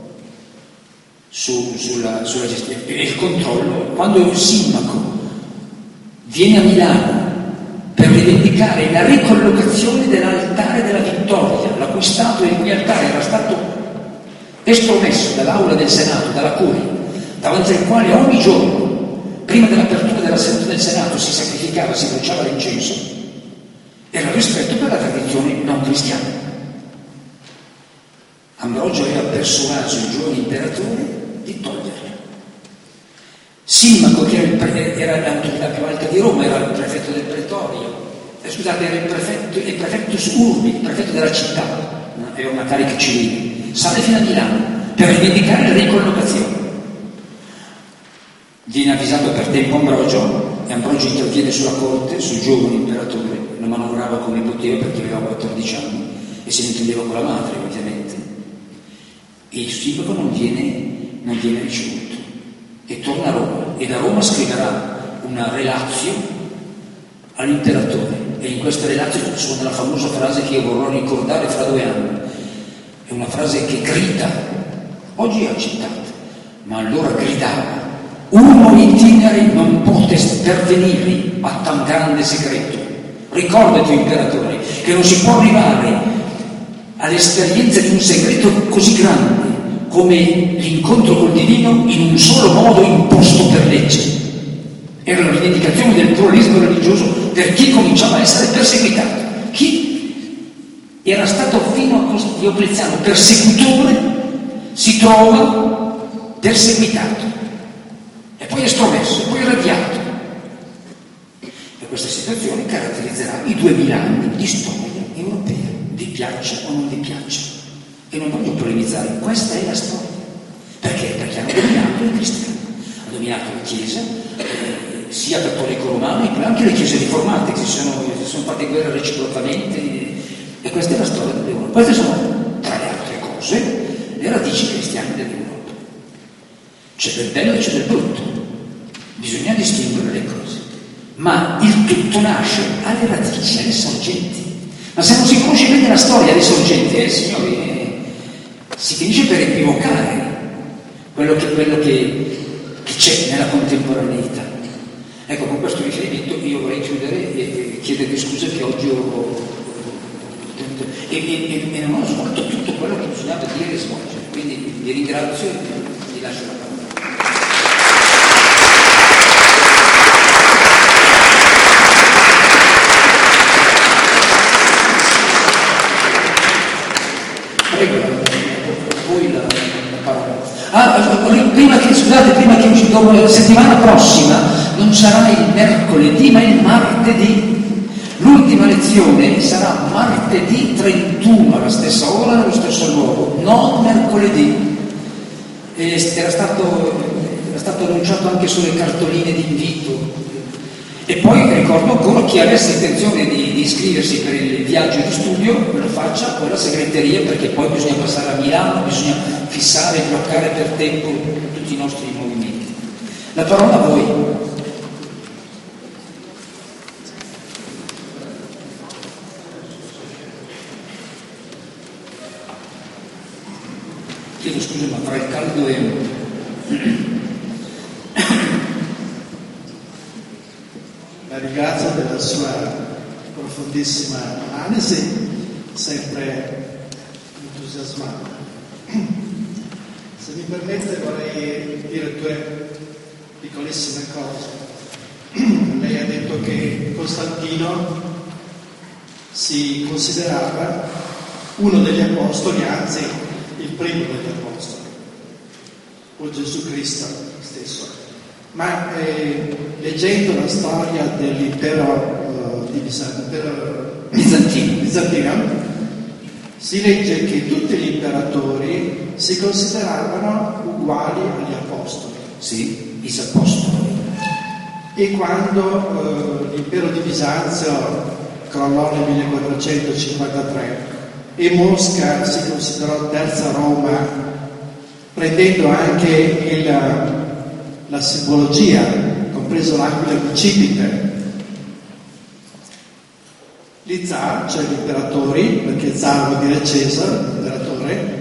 sulla gestione e il controllo. Quando un sindaco viene a Milano per rivendicare la ricollocazione dell'altare della vittoria, la cui statua e il cui altare era stato estromesso dall'aula del Senato, dalla curia, davanti al quale ogni giorno, prima dell'apertura della della seduta del Senato si sacrificava, si bruciava l'incenso, era rispetto per la tradizione non cristiana. Ambrogio aveva persuaso il giovane imperatore di toglierla. Simmaco, che era l'autorità più alta di Roma, era il prefetto del pretorio, scusate, era il prefettus urbi, il prefetto della città, aveva una carica civile, sale fino a Milano per rivendicare la ricollocazione. Viene avvisato per tempo Ambrogio, e Ambrogio interviene sulla corte, sul giovane imperatore, lo manovrava come poteva perché aveva 14 anni e se ne intendeva con la madre, ovviamente. E il Simmaco non viene ricevuto e torna a Roma, e da Roma scriverà una relatio all'imperatore, e in questa relatio suona la famosa frase che io vorrò ricordare fra 2 anni. È una frase che grida, oggi è accettata, ma allora gridava: uno itinere non pote pervenire a tan grande segreto. Ricordati, imperatore, che non si può arrivare all'esperienza di un segreto così grande come l'incontro col divino in un solo modo imposto per legge. Era la rivendicazione del pluralismo religioso per chi cominciava a essere perseguitato. Chi era stato fino a Diocleziano persecutore si trova perseguitato e poi estromesso, e poi irradiato. E questa situazione caratterizzerà i 2000 anni di storia europea, vi piaccia o non vi piaccia. E non voglio polemizzare, questa è la storia. Perché? Perché hanno dominato i cristiani, hanno dominato la Chiesa, sia cattolico-romano, e anche le chiese riformate, che si sono fatte guerre reciprocamente, e questa è la storia dell'Europa. Queste sono, tra le altre cose, le radici cristiane dell'Europa. C'è del bello e c'è del brutto, bisogna distinguere le cose, ma il tutto nasce alle radici, alle sorgenti. Ma se non si conosce bene la storia delle sorgenti, signori, si finisce per equivocare quello che c'è nella contemporaneità. Ecco, con questo riferimento io vorrei chiudere e chiedervi scusa che oggi e non ho svolto tutto quello che bisognava dire e svolgere, quindi vi ringrazio e vi lascio la parola. Prego, voi la parola. Prima che uscito, la settimana prossima non sarà il mercoledì ma il martedì. L'ultima lezione sarà martedì 31 alla stessa ora, nello stesso luogo, non mercoledì. Era stato annunciato anche sulle cartoline di invito. E poi ricordo ancora, chi avesse intenzione di iscriversi per il viaggio di studio lo faccia con la segreteria, perché poi bisogna passare a Milano, bisogna fissare e bloccare per tempo tutti i nostri movimenti. La parola a voi. Chiedo scusa, ma fra il caldo e... La ringrazio della sua profondissima analisi, sempre entusiasmante. Se mi permette vorrei dire 2 piccolissime cose. Lei ha detto che Costantino si considerava uno degli apostoli, anzi il primo degli apostoli, o Gesù Cristo stesso. Ma leggendo la storia dell'impero bizantino, si legge che tutti gli imperatori si consideravano uguali agli apostoli. Sì, i apostoli. E quando l'impero di Bisanzio crollò nel 1453 e Mosca si considerò terza Roma, prendendo anche la simbologia, compreso l'aquila bicipite, gli zar, cioè gli imperatori, perché zar vuol dire Cesare, imperatore,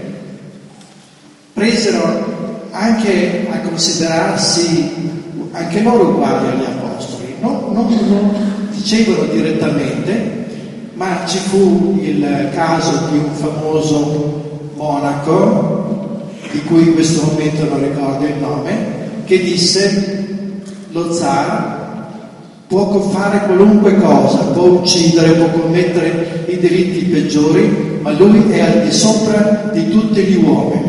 presero anche a considerarsi anche loro uguali agli apostoli. Non dicevano direttamente, ma ci fu il caso di un famoso monaco, di cui in questo momento non ricordo il nome, che disse: lo zar può fare qualunque cosa, può uccidere, può commettere i delitti peggiori, ma lui è al di sopra di tutti gli uomini.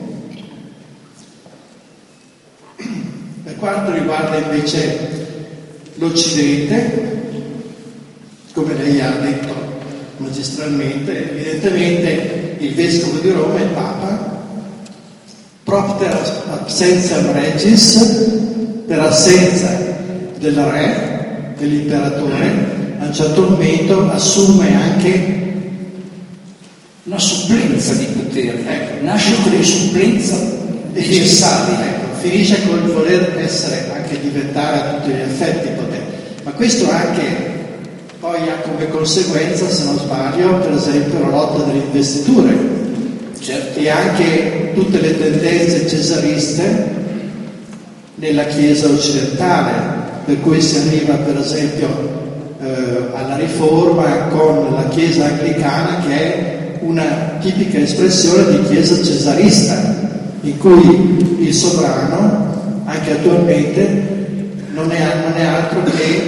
Per quanto riguarda invece l'Occidente, come lei ha detto magistralmente, evidentemente il Vescovo di Roma, il Papa, propter absentiam regis, per assenza del re, dell'imperatore, a un certo momento assume anche una supplenza di potere, nasce come supplenza necessaria. Finisce col voler essere, anche diventare a tutti gli effetti potere. Ma questo anche poi ha come conseguenza, se non sbaglio, per esempio la lotta delle investiture, certo, e anche tutte le tendenze cesariste nella Chiesa occidentale, per cui si arriva per esempio alla Riforma con la Chiesa anglicana, che è una tipica espressione di Chiesa cesarista, in cui il sovrano, anche attualmente, non è altro che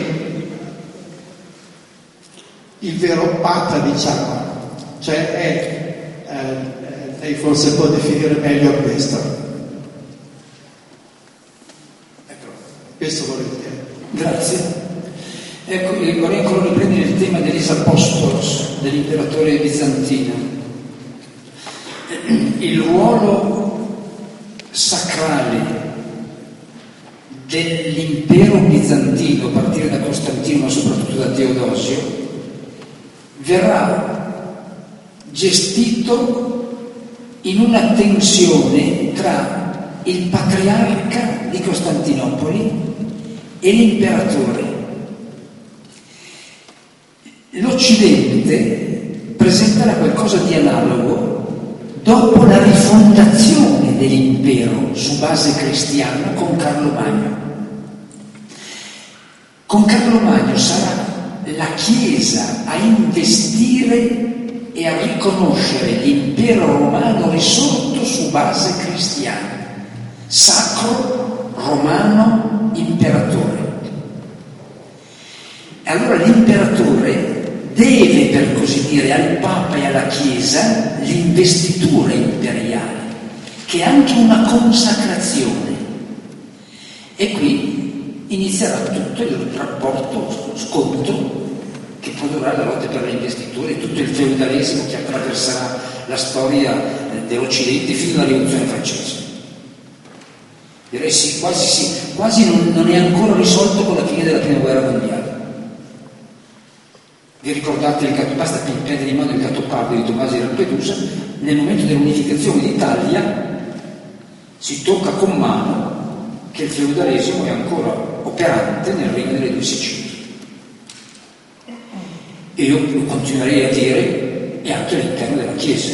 il vero papa, diciamo, cioè lei forse può definire meglio questo. Ecco, questo volevo dire. Grazie. Ecco, vorrei ancora riprendere il tema dell'Isapostolos, dell'imperatore bizantino. Il ruolo sacrale dell'impero bizantino, a partire da Costantino ma soprattutto da Teodosio, verrà gestito in una tensione tra il patriarca di Costantinopoli e l'imperatore. L'Occidente presenterà qualcosa di analogo dopo la rifondazione dell'impero su base cristiana con Carlo Magno. Con Carlo Magno sarà la Chiesa a investire e a riconoscere l'impero romano risorto su base cristiana, sacro romano imperatore. E allora l'imperatore deve, per così dire, al Papa e alla Chiesa l'investitura imperiale, che è anche una consacrazione. E qui inizierà tutto il rapporto, scontro, che produrrà la lotta per le investiture, tutto il feudalesimo che attraverserà la storia dell'Occidente fino alla Rivoluzione francese. Direi sì, quasi non è ancora risolto con la fine della Prima Guerra Mondiale. Vi ricordate basta prendere in mano il Gattopardo di Tommaso di Lampedusa, nel momento dell'unificazione d'Italia si tocca con mano che il feudalesimo è ancora operante nel regno delle due Sicilie. E io lo continuerei a dire, e anche all'interno della Chiesa.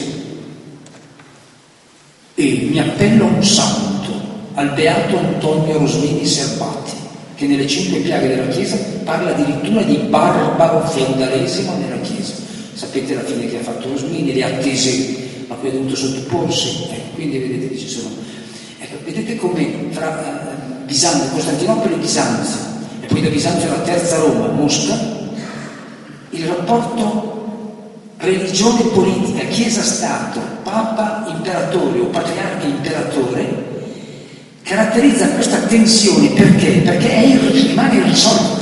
E mi appello a un santo, al beato Antonio Rosmini Serbati, che nelle 5 piaghe della Chiesa parla addirittura di barbaro feudalesimo nella Chiesa. Sapete la fine che ha fatto Rosmini, le attese a cui ha dovuto sottoporsi, quindi vedete che ci sono. Ecco, vedete come tra Bisanzio, Costantinopoli e Bisanzio, e poi da Bisanzio alla terza Roma, Mosca, il rapporto religione politica, Chiesa-Stato, Papa, Imperatore o Patriarca Imperatore, caratterizza questa tensione perché rimane irrisolta.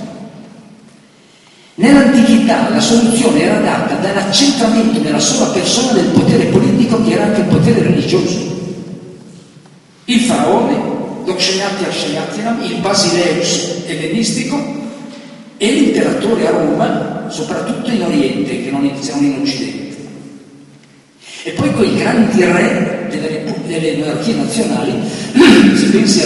Nell'antichità la soluzione era data dall'accentramento nella sola persona del potere politico, che era anche il potere religioso. Il faraone, Doxeati-Arshayatiram, il Basileus ellenistico e l'imperatore a Roma, soprattutto in Oriente, che non iniziano in Occidente. E poi quei grandi re delle monarchie nazionali, si pensi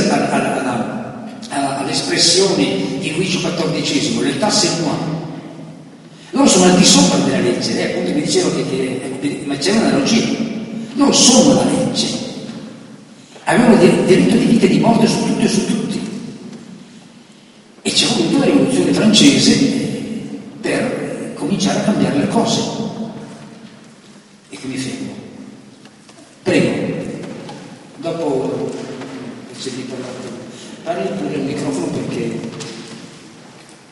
all'espressione di Luigi XIV, l'età c'est moi. Loro sono al di sopra della legge, appunto mi dicevo ma c'è un'analogia, loro sono la legge, avevano diritto di vita e di morte su tutto e su tutti. E c'è voluto la rivoluzione francese per cominciare a cambiare le cose. E qui mi fermo. Prego, dopo se vi parlate, parli pure il microfono perché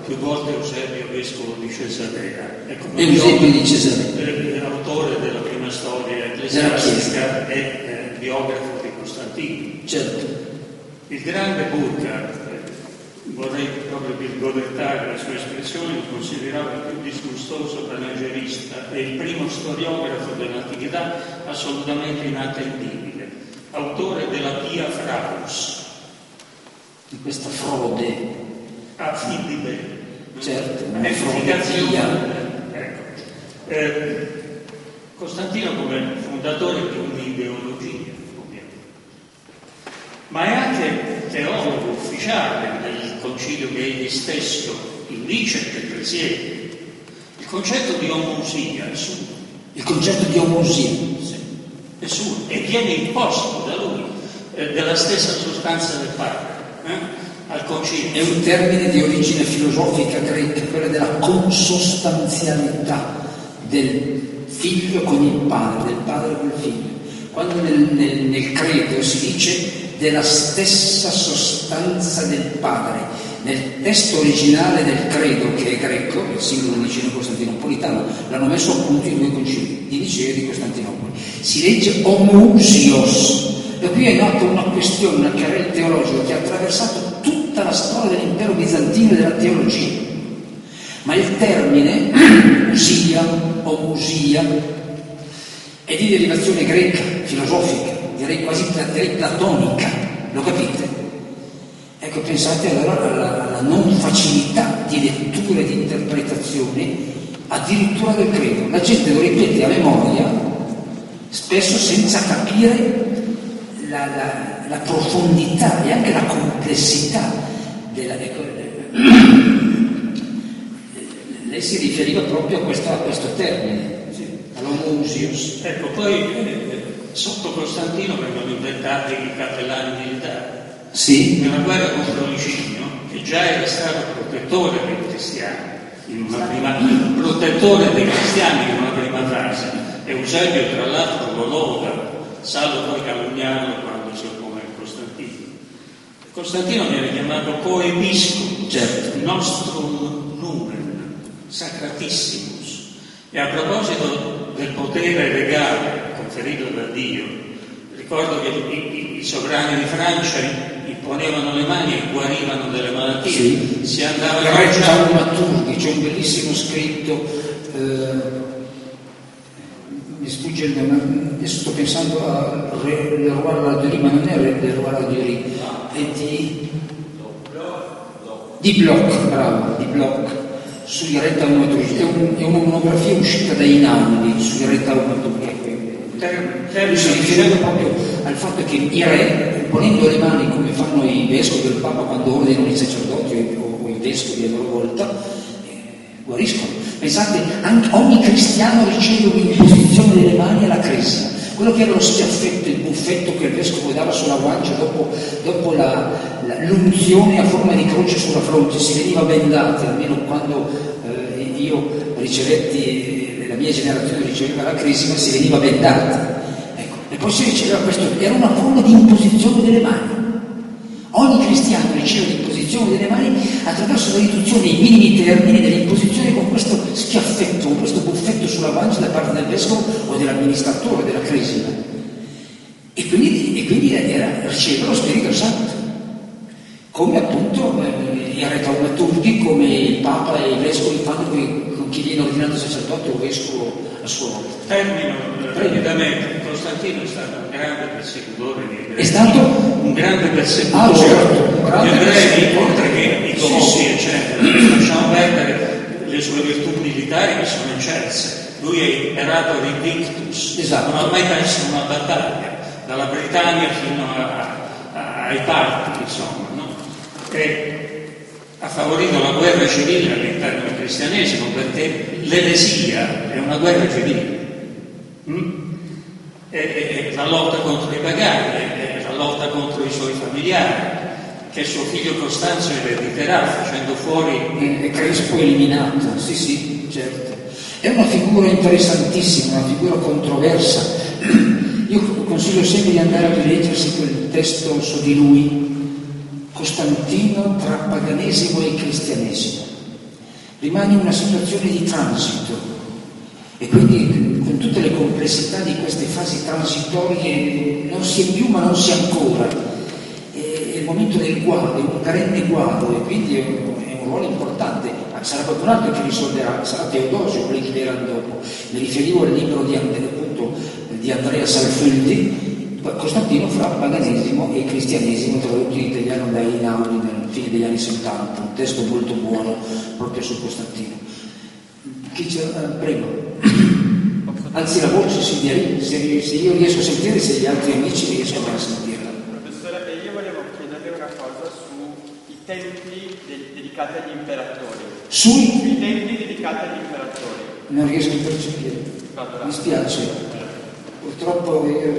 più volte Eusebio, vescovo di Cesarea. Eusebio di Cesarea, autore della prima storia ecclesiastica e biografo di Costantino. Certo. Il grande Burkhardt, vorrei proprio virgolettare la sua espressione, lo considerava il più disgustoso panegirista e il primo storiografo dell'antichità assolutamente inattendibile, autore della Pia Fraus. Di questa frode. Fidi bene. Certo, una frode. Ecco. Costantino come fondatore di un'ideologia, ovviamente, ma è anche teologo ufficiale del concilio che egli stesso indice e presiede. Il concetto di omusia è suo. Il concetto di omusia? Sì, è suo e viene imposto da lui, della stessa sostanza del padre. Al concilio. È un termine di origine filosofica greca, quella della consostanzialità del figlio con il padre, del padre con il figlio. Quando nel credo si dice della stessa sostanza del padre, nel testo originale del credo, che è greco, il singolo niceno costantinopolitano, l'hanno messo a punto i due concili, di Nicea e di Costantinopoli. Si legge homusios. E qui è nata una questione, una querela teologica che ha attraversato tutta la storia dell'impero bizantino e della teologia. Ma il termine usia o musia è di derivazione greca, filosofica, direi quasi platonica, lo capite? Ecco, pensate allora alla non facilità di lettura e di interpretazione addirittura del credo. La gente lo ripete a memoria, spesso senza capire la profondità e anche la complessità della... Lei si riferiva proprio a questo termine, sì, all'homusius. Ecco, poi sotto Costantino vengono inventati i cappellani militari. Sì. Nella guerra contro Licinio, che già era stato protettore dei cristiani, protettore dei cristiani in una prima fase. Eusebio, tra l'altro, lo loda, salvo poi calunniarlo quando si oppone a Costantino. Costantino viene chiamato coepiscopo, certo, nostrum numen, sacratissimus. E a proposito del potere regale conferito da Dio, ricordo che i sovrani di Francia imponevano le mani e guarivano delle malattie. Sì. Si andava a Re Taumaturghi, c'è un bellissimo scritto. Mi sfugge il nome, adesso sto pensando a Leroy Ladurie, ma non è Leroy Ladurie, è di Bloch, bravo, di Bloch, sui Re Taumaturghi. È una monografia uscita da Einaudi sui Re Taumaturghi. Lui si riferisce proprio al fatto che i re, ponendo le mani come fanno i vescovi del Papa quando ordinano i sacerdoti o i vescovi a loro volta, guariscono. Pensate, anche ogni cristiano riceve un'imposizione delle mani alla crisi. Quello che era lo schiaffetto, il buffetto che il vescovo dava sulla guancia dopo l'unzione a forma di croce sulla fronte, si veniva bendati, almeno quando io ricevetti, la mia generazione riceveva la crisma, si veniva bendati. Ecco. E poi si riceveva questo, era una forma di imposizione delle mani. Ogni cristiano riceve l'imposizione delle mani attraverso la riduzione ai minimi termini dell'imposizione con questo schiaffetto, con questo buffetto sulla guancia da parte del vescovo o dell'amministratore della crisma. E quindi riceve lo Spirito Santo, come appunto i Re Taumaturghi, come il Papa e i vescovi fanno con chi viene ordinato sacerdote o vescovo a sua volta. Termino rapidamente. Costantino è stato un grande persecutore di ebrei. È stato un grande persecutore certo, di ebrei, oltre che i colossi, eccetera. Lasciamo perdere le sue virtù militari che sono eccelse. Lui è imperator invictus, esatto, non ha mai perso una battaglia, dalla Britannia fino ai parti, insomma, no? E ha favorito la guerra civile all'interno del cristianesimo, perché l'eresia è una guerra civile. È la lotta contro i pagani, è la lotta contro i suoi familiari, che suo figlio Costanzo erediterà facendo fuori. E Crespo eliminato, sì, certo. È una figura interessantissima, una figura controversa. Io consiglio sempre di andare a rileggersi quel testo su di lui, Costantino tra paganesimo e cristianesimo. rimane una situazione di transito e quindi con tutte le complessità di queste fasi transitorie non si è più ma non si è ancora. È il momento del guado, è un carente guado e quindi è un ruolo importante. Sarà qualcun altro che risolverà, sarà Teodosio, quelli che verranno dopo. Mi riferivo al libro di Andrea Salfeldi, Costantino fra paganesimo e cristianesimo, tradotto in italiano da Einaudi nel fine degli anni 70, un testo molto buono proprio su Costantino. Chi c'è? Prego. Anzi la voce se io riesco a sentire, se gli altri amici riescono a sentirla. Professore, io volevo chiederle una cosa sui templi dedicati agli imperatori. Sui templi dedicati agli imperatori. Non riesco a percepire. Mi spiace. Purtroppo io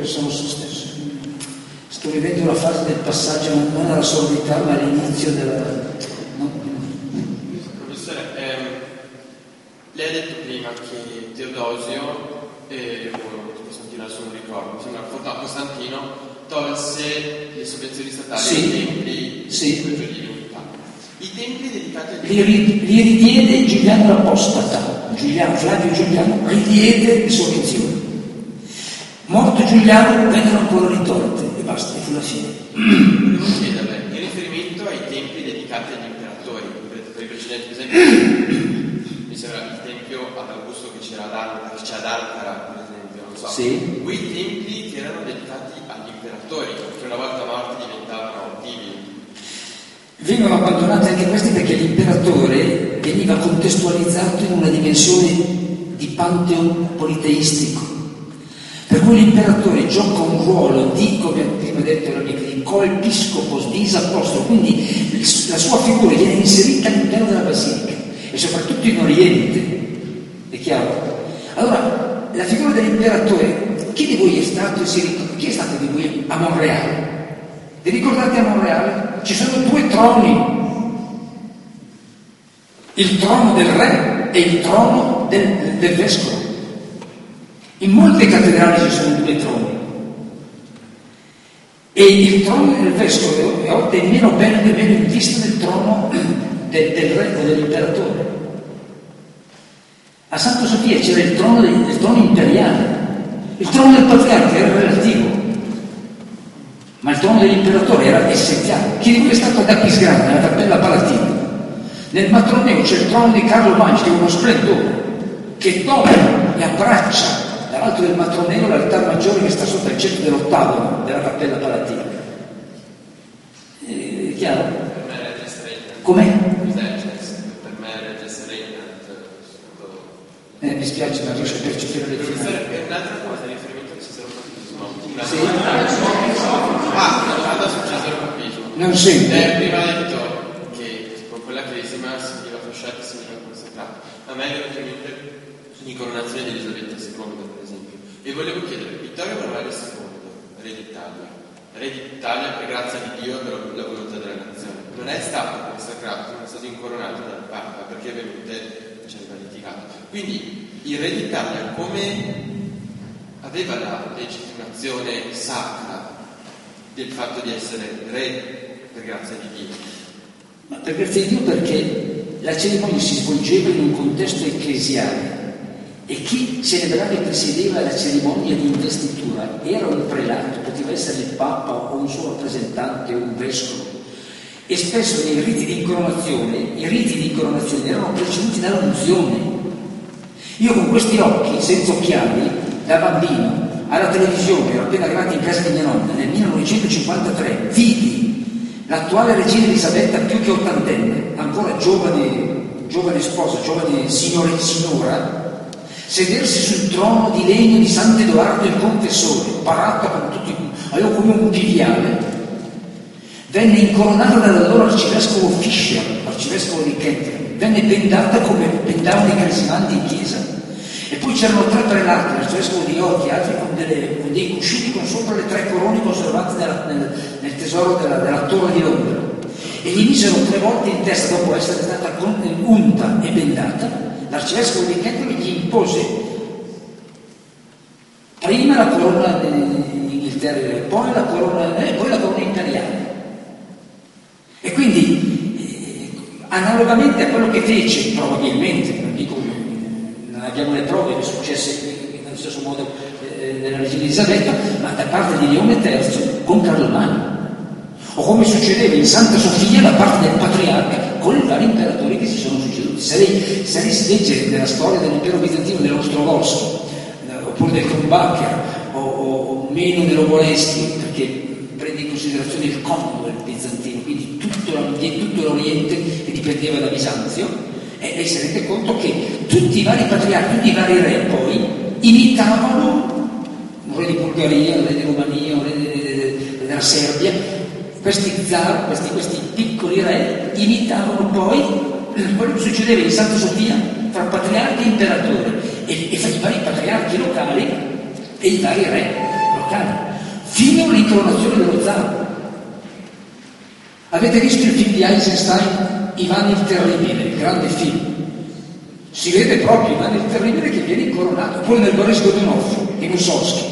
sto vivendo la fase del passaggio non alla sordità ma all'inizio della... No. Professore, lei ha detto prima che Teodosio Costantino adesso non ricordo, sembra Costantino tolse le sovvenzioni statali ai templi di divinità. I templi dedicati agli li ridiede Giuliano l'Apostata, Flavio Giuliano ridiede le sovvenzioni. Morto Giuliano vennero ancora ritolte e basta, e fu la fine. Volevo chiederle, in riferimento ai templi dedicati agli imperatori, per i precedenti, per esempio, mi sembra il tempio ad Augusto che c'è ad Ankara, per esempio, non so. Sì. Quei templi che erano dedicati agli imperatori, che una volta morti diventavano attivi. Vengono abbandonati anche questi perché l'imperatore veniva contestualizzato in una dimensione di pantheon politeistico. Per cui l'imperatore gioca un ruolo di, come prima detto l'amico, di coepiscopos, di isapostolo, quindi la sua figura viene inserita all'interno della basilica e soprattutto in Oriente, è chiaro? Allora, la figura dell'imperatore, chi di voi è stato chi è stato di voi a Monreale? Vi ricordate a Monreale? Ci sono 2 troni, il trono del re e il trono del vescovo. In molte cattedrali ci sono 2 troni e il trono del vescovo è a volte meno bello e meno in vista del trono del re o dell'imperatore. A Santa Sofia c'era il trono imperiale, il trono del patriarca era relativo, ma il trono dell'imperatore era essenziale. Chi di voi è stato ad Aquisgrana, nella Cappella Palatina? Nel matroneo c'è il trono di Carlo Magno, che è uno splendore, che tocca e abbraccia dall'alto del matroneo l'altar maggiore che sta sotto il centro dell'ottavo della Cappella Palatina. È chiaro? Per me è Regis Regna. Com'è? Per me è Regis Regna. Mi spiace, non riesco a percepire le Professore, per un'altra cosa, in riferimento al cesaropapismo. Sì. Una domanda sul cesaropapismo. Non sento. Prima ha detto che con quella cresima si veniva fasciati, si veniva consacrati. A me è venuto in mente l'incoronazione di Elisabetta II, per esempio. E volevo chiedere, Vittorio Emanuele II, re d'Italia per grazia di Dio per la volontà della nazione, non è stato consacrato, non è stato incoronato dal Papa, perché ovviamente c'era litigato. Quindi il re d'Italia come aveva la legittimazione sacra del fatto di essere re per grazia di Dio? Ma per grazia di Dio perché la cerimonia si svolgeva in un contesto ecclesiale e chi celebrava e presiedeva la cerimonia di investitura era un prelato, poteva essere il Papa o un suo rappresentante o un vescovo, e spesso nei riti di incoronazione, i riti di incoronazione erano preceduti dall'unzione. Io con questi occhi, senza occhiali, da bambino, alla televisione, ero appena arrivato in casa di mia nonna, nel 1953, vidi l'attuale regina Elisabetta più che ottantenne, ancora giovane sposa, giovane signora, sedersi sul trono di legno di Sant'Edoardo il Confessore, parato con tutti, avevo come un piviale. Venne incoronata dall'allora arcivescovo Fischer, arcivescovo di Canterbury, venne bendata come bendavano i cresimanti in chiesa. E poi c'erano 3 prelati, l'arcivescovo di York e altri con dei cuscini con sopra le 3 corone conservate nel tesoro della Torre di Londra. E gli misero 3 volte in testa, dopo essere stata unta e bendata, l'arcivescovo di Canterbury gli impose prima la corona d'Inghilterra, poi la corona imperiale. E quindi analogamente a quello che fece, probabilmente, non abbiamo le prove che successe nello stesso modo nella regina Elisabetta, ma da parte di Leone III con Carlo Magno, o come succedeva in Santa Sofia da parte del patriarca con i vari imperatori che si sono succeduti. Se si legge della storia dell'impero bizantino dell'Ostrogoschi, oppure del Krumbacher, o meno dell'Oboleschi, perché prende in considerazione il comodo del bizantino, quindi tutto l'Oriente che dipendeva da Bisanzio, e lei si rende conto che tutti i vari patriarchi, tutti i vari re poi imitavano un re di Bulgaria, un re di Romania, un re della Serbia, questi zar, questi piccoli re imitavano poi quello che succedeva in Santa Sofia tra patriarchi e imperatori e fra i vari patriarchi locali e i vari re locali, fino all'incoronazione dello zar. Avete visto il film di Eisenstein, Ivan il Terribile, il grande film? Si vede proprio Ivan il Terribile che viene incoronato, poi nel Boris Godunov di Mussorgsky.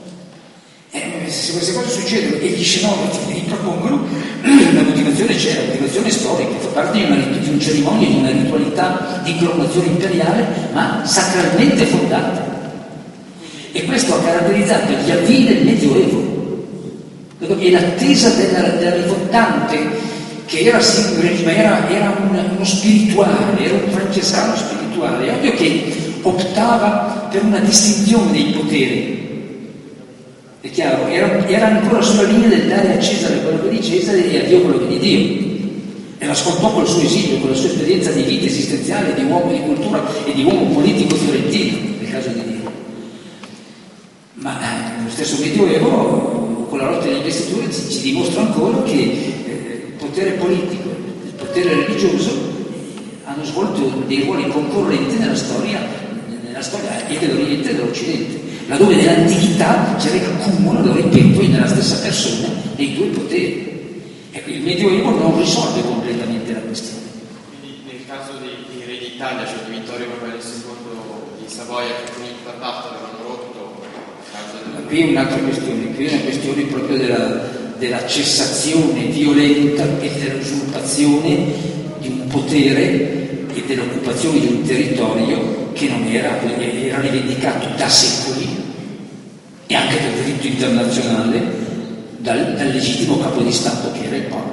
Se queste cose succedono e gli scenografi ripropongono, la motivazione c'è, la motivazione storica, fa parte di un cerimonia, di una ritualità di incoronazione imperiale, ma sacralmente fondata. E questo ha caratterizzato gli avvii del Medioevo. E l'attesa della rivoltante, che era uno spirituale, era un francescano spirituale, è ovvio che optava per una distinzione dei poteri. È chiaro, era ancora sulla linea del dare a Cesare quello che è di Cesare e a Dio quello che è di Dio. E l'ascoltò col suo esilio, con la sua esperienza di vita esistenziale, di uomo di cultura e di uomo politico fiorentino, nel caso di Dio. Ma nello stesso Medioevo, con la lotta delle investiture, ci dimostra ancora che il potere politico e il potere religioso hanno svolto dei ruoli concorrenti nella storia e dell'Oriente e dell'Occidente, laddove nell'antichità c'era il cumulo, lo ripeto, nella stessa persona dei due poteri. Ecco, il Medioevo non risolve completamente la questione. Quindi nel caso dei re d'Italia, cioè di Vittorio Emanuele II di Savoia, che con il papato avevano rotto a causa del... Qui è un'altra questione, qui è una questione proprio della cessazione violenta e dell'usurpazione di un potere e dell'occupazione di un territorio che non era rivendicato da secoli e anche dal diritto internazionale dal legittimo capo di Stato che era il Papa.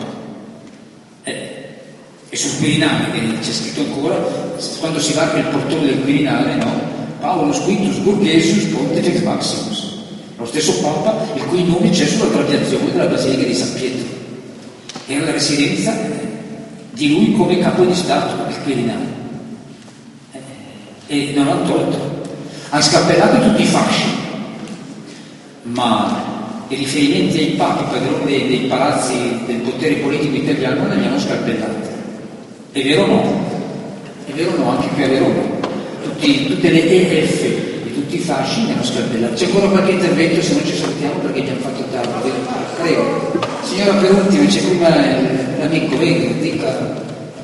E sul Quirinale, che c'è scritto ancora, quando si varca il portone del Quirinale, no? Paulus Quintus Burgesius Pontifex Maximus, lo stesso Papa il cui nome c'è sulla trapiazione della Basilica di San Pietro. Era la residenza di lui come capo di Stato, il Quirinale. E non l'hanno tolto. Hanno scappellato tutti i fasci, ma i riferimenti ai papi, padroni dei palazzi del potere politico italiano, non li hanno scalpellati. È vero o no? È vero o no? Anche qui a Verona. Tutte le EF e tutti i fasci li hanno scalpellati. C'è ancora qualche intervento, se non ci salutiamo perché abbiamo fatto tardi. Prego. Signora Perutti, c'è prima l'amico, venga, dica.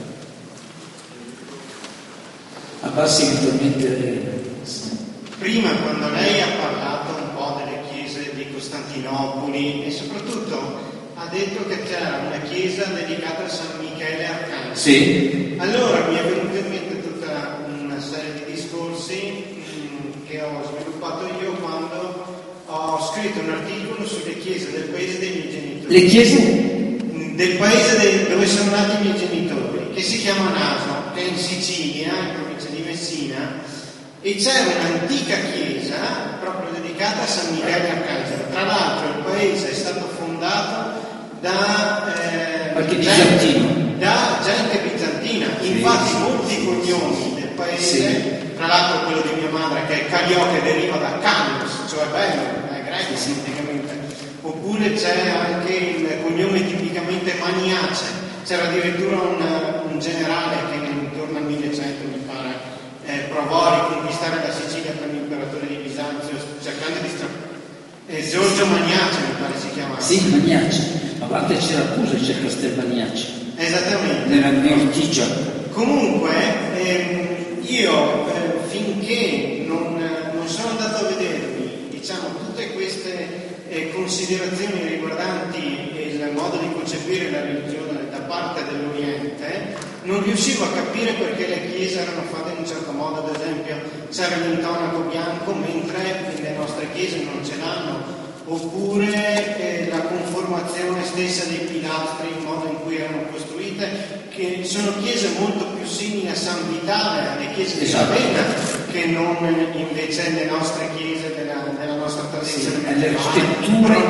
Abbassi eventualmente. Prima, quando lei ha parlato un po' delle chiese di Costantinopoli e soprattutto ha detto che c'era una chiesa dedicata a San Michele Arcangelo. Sì. Allora mi è venuta in mente tutta una serie di discorsi che ho sviluppato io quando ho scritto un articolo sulle chiese del paese dei miei genitori. Le chiese? Del paese dove sono nati i miei genitori, che si chiama Naso, che è in Sicilia, in provincia di Messina, e c'è un'antica chiesa proprio dedicata a San Michele Arcangelo. Tra l'altro il paese è stato fondato da gente bizantina. Sì. Infatti molti cognomi del paese, sì. Tra l'altro quello di mia madre che è Cagliò, che deriva da Canos, cioè bello, è greco sì. praticamente. Oppure c'è anche il cognome tipicamente Maniace. C'era addirittura un generale che intorno al 1100 mi pare provò a riconquistare la Sicilia per l'imperatore di Bisanzio, cercando di Giorgio Maniace mi pare si chiamava. Sì, Maniace, ma guarda c'è Ragusa e c'è Castel Maniace. Esattamente. Nella mia Ortigia. Comunque io finché non sono andato a vedermi, diciamo, tutte queste considerazioni riguardanti il modo di concepire la religione da parte dell'Oriente, non riuscivo a capire perché le chiese erano fatte in un certo modo. Ad esempio c'era l'intonaco bianco mentre le nostre chiese non ce l'hanno, oppure la conformazione stessa dei pilastri, il modo in cui erano costruite, che sono chiese molto più simili a San Vitale, alle chiese di Ravenna, che non invece le nostre chiese della nostra tradizione. Alle architetture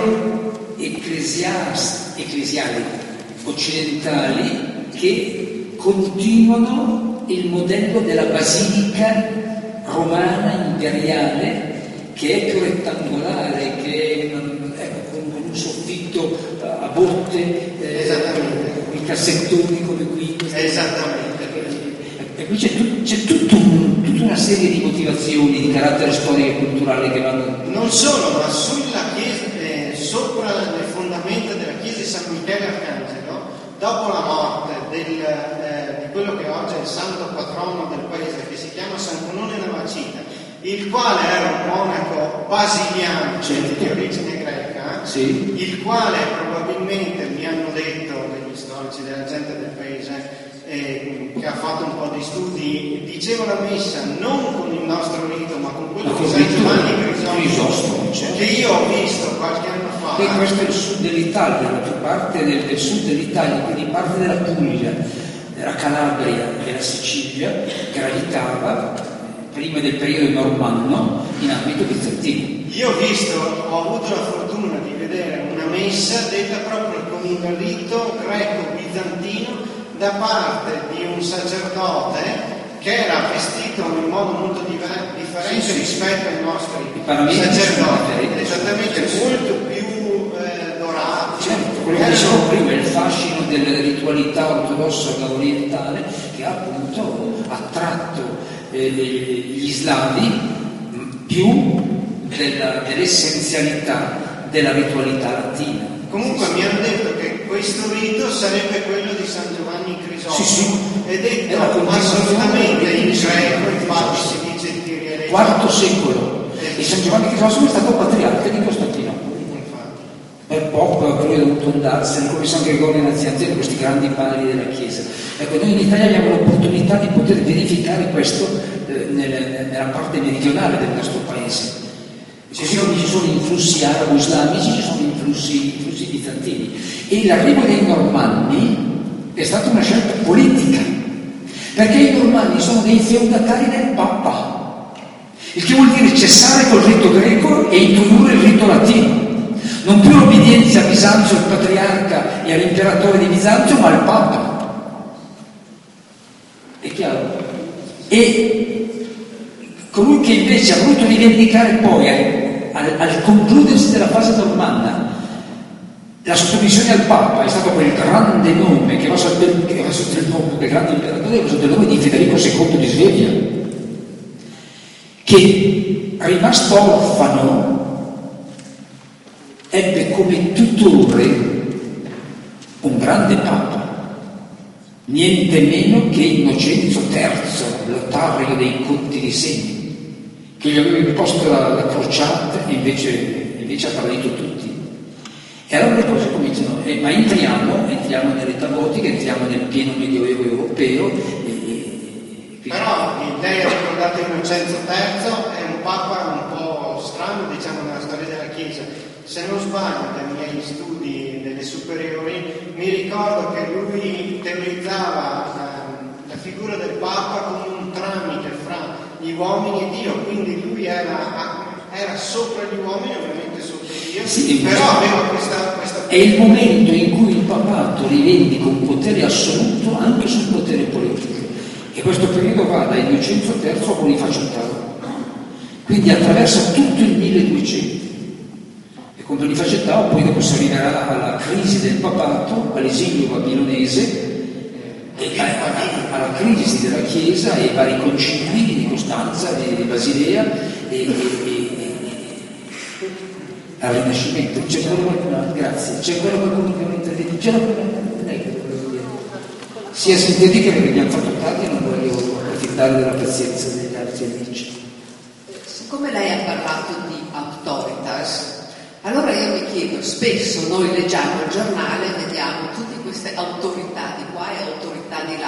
ecclesiali occidentali che continuano il modello della basilica romana imperiale, che è più rettangolare, che con un soffitto a botte, i cassettoni come qui. Esattamente. E qui c'è tutta una serie di motivazioni di carattere storico e culturale che vanno. Non solo, ma sulla chiesa, sopra le fondamenta della chiesa di San Michele Arcangelo, dopo la morte di quello che oggi è il santo patrono del paese, che si chiama San Cunone Navacita, il quale era un monaco basiliano, di origine greca, sì, il quale probabilmente, mi hanno detto degli storici, della gente del paese, che ha fatto un po' di studi, diceva la messa non con il nostro rito, ma con quello di San Giovanni Crisostomo, che io ho visto qualche anno fa. E questo è il sud dell'Italia, la più parte del sud dell'Italia, quindi parte della Puglia, della Calabria e della Sicilia, gravitava prima del periodo normanno in ambito bizantino. Io ho avuto la fortuna di vedere una messa detta proprio con il rito greco-bizantino da parte di un sacerdote che era vestito in modo molto differente rispetto ai nostri sacerdoti, esattamente, molto più dorato. Certo, quello che dicevo prima, il fascino della ritualità ortodossa orientale che ha appunto attratto gli slavi più dell'essenzialità della ritualità latina. Comunque mi hanno detto che questo rito sarebbe quello di San Giovanni Crisostomo, è detto assolutamente in greco, infatti si dice in Kyrie IV secolo, e San Giovanni Crisostomo è stato patriarca di Costantinopoli. Per poco poi è dovuto andarsene, come San Gregorio Nazianzeno, questi grandi padri della Chiesa. Ecco, noi in Italia abbiamo l'opportunità di poter verificare questo nella parte meridionale del nostro paese. Così come ci sono influssi arabo-islamici, ci sono influssi bizantini. E l'arrivo dei normanni è stata una scelta politica, perché i normanni sono dei feudatari del Papa, il che vuol dire cessare col rito greco e introdurre il rito latino. Non più l'obbedienza a Bisanzio, al patriarca e all'imperatore di Bisanzio, ma al Papa. È chiaro? E colui che invece ha voluto rivendicare poi, al concludersi della fase normanna, la sottomissione al Papa, è stato quel grande nome che va sotto il nome del grande imperatore, che va sotto il nome di Federico II di Svevia, che, rimasto orfano, ebbe come tutore un grande Papa, niente meno che Innocenzo III, l'otario dei conti di Segni, che gli aveva imposto la crociata e invece ha tradito tutti. E allora le cose cominciano, ma entriamo nell'età gotica, entriamo nel pieno medioevo europeo. Però lei ha ricordato Innocenzo III, è un papa un po' strano, diciamo, nella storia della Chiesa. Se non sbaglio, dai miei studi delle superiori, mi ricordo che lui teorizzava la figura del Papa come un tramite fra gli uomini e Dio, quindi lui era sopra gli uomini, ovviamente sopra Dio, sì, però aveva questa... È il momento in cui il papato rivendica un potere assoluto anche sul potere politico, e questo periodo va da Innocenzo III a Bonifacio VIII, quindi attraversa tutto il 1200. Con Bonifacio VIII poi dopo si arriverà alla crisi del papato, all'esilio babilonese, alla crisi della Chiesa e ai vari concili di Costanza e di Basilea e al Rinascimento. C'è ancora qualcuno? Grazie. C'è ancora qualcuno che vuole intervenire? C'è lei. Sia sintetica perché abbiamo fatto tardi e non voglio approfittare della pazienza degli altri amici. Siccome lei ha parlato di autoritas, allora io mi chiedo, spesso noi leggiamo il giornale e vediamo tutte queste autorità di qua e autorità di là.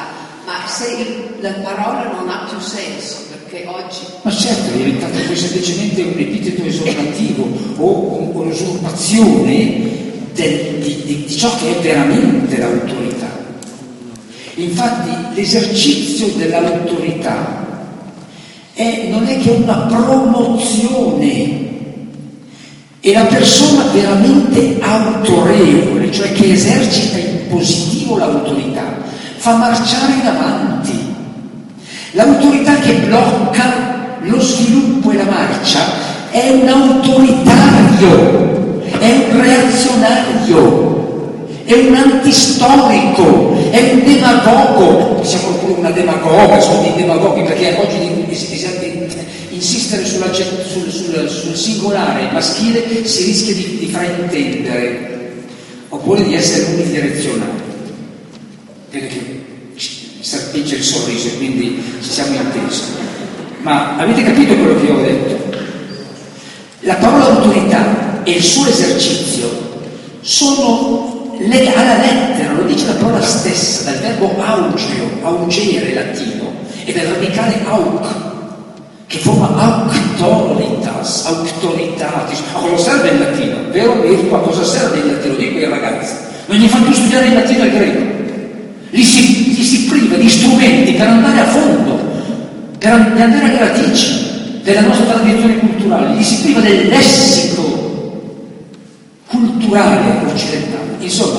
Ma se la parola non ha più senso, perché oggi... Ma certo, è diventato poi semplicemente un epiteto esortativo o un'usurpazione di ciò che è veramente l'autorità. Infatti l'esercizio dell'autorità non è che una promozione, è la persona veramente autorevole, cioè che esercita in positivo l'autorità, fa marciare in avanti. L'autorità che blocca lo sviluppo e la marcia è un autoritario, è un reazionario, è un antistorico, è un demagogo. Siamo pure una demagoga, sono dei demagoghi, perché oggi insistere sul singolare maschile si rischia di fraintendere, oppure di essere unidirezionali. Vedo che serpeggia il sorriso e quindi ci siamo intesi. Ma avete capito quello che io ho detto? La parola autorità e il suo esercizio sono alla lettera, lo dice la parola stessa, dal verbo augeo, augere latino, e dal radicale auc, che forma auctoritas, auctoritatis. Ma cosa serve il latino? Vero Mirko, a cosa serve il latino? Dico ai ragazzi, non gli fanno più studiare il latino e il greco, li si priva di strumenti per andare a fondo, per andare alle radici della nostra tradizione culturale, gli si priva del lessico culturale occidentale. Insomma,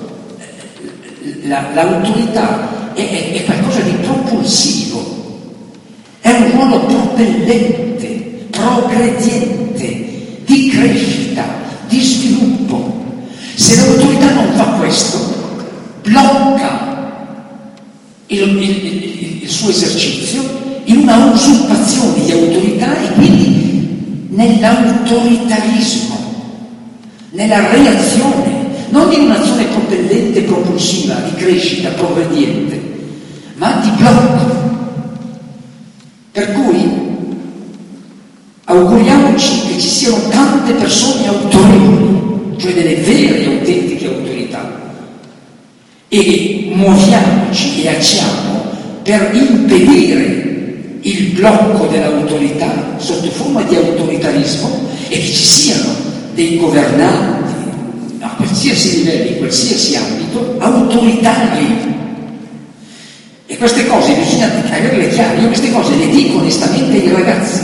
l'autorità è qualcosa di propulsivo, è un ruolo propellente, progrediente, di crescita, di sviluppo. Se l'autorità non fa questo, blocca il suo esercizio in una usurpazione di autorità e quindi nell'autoritarismo, nella reazione, non in un'azione propellente, propulsiva, di crescita, progrediente, ma di blocco. Per cui auguriamoci che ci siano tante persone autorevoli, cioè delle vere e autentiche autorità, e muoviamoci e agiamo per impedire il blocco dell'autorità sotto forma di autoritarismo e che ci siano dei governanti a qualsiasi livello, in qualsiasi ambito, autoritari. E queste cose bisogna averle chiare. Io queste cose le dico onestamente ai ragazzi.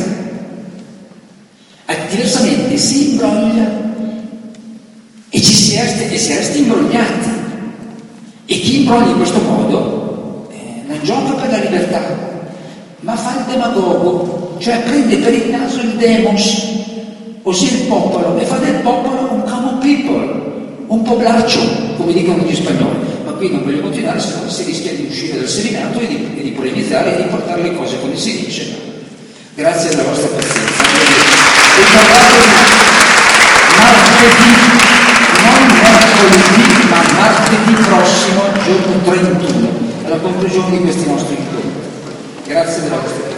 Diversamente si imbroglia e si resta imbrogliati. E chi imbroglia in questo modo non gioca per la libertà, ma fa il demagogo, cioè prende per il naso il demos, ossia il popolo, e fa del popolo un common people, un poblaccio, come dicono gli spagnoli. Ma qui non voglio continuare, se no si rischia di uscire dal seminato e di polemizzare e di portare le cose come si dice. Grazie della vostra pazienza. Ricordatevi, martedì, non mercoledì, ma martedì prossimo, giorno 31, alla conclusione di questi nostri incontri. Grazie della vostra pazienza.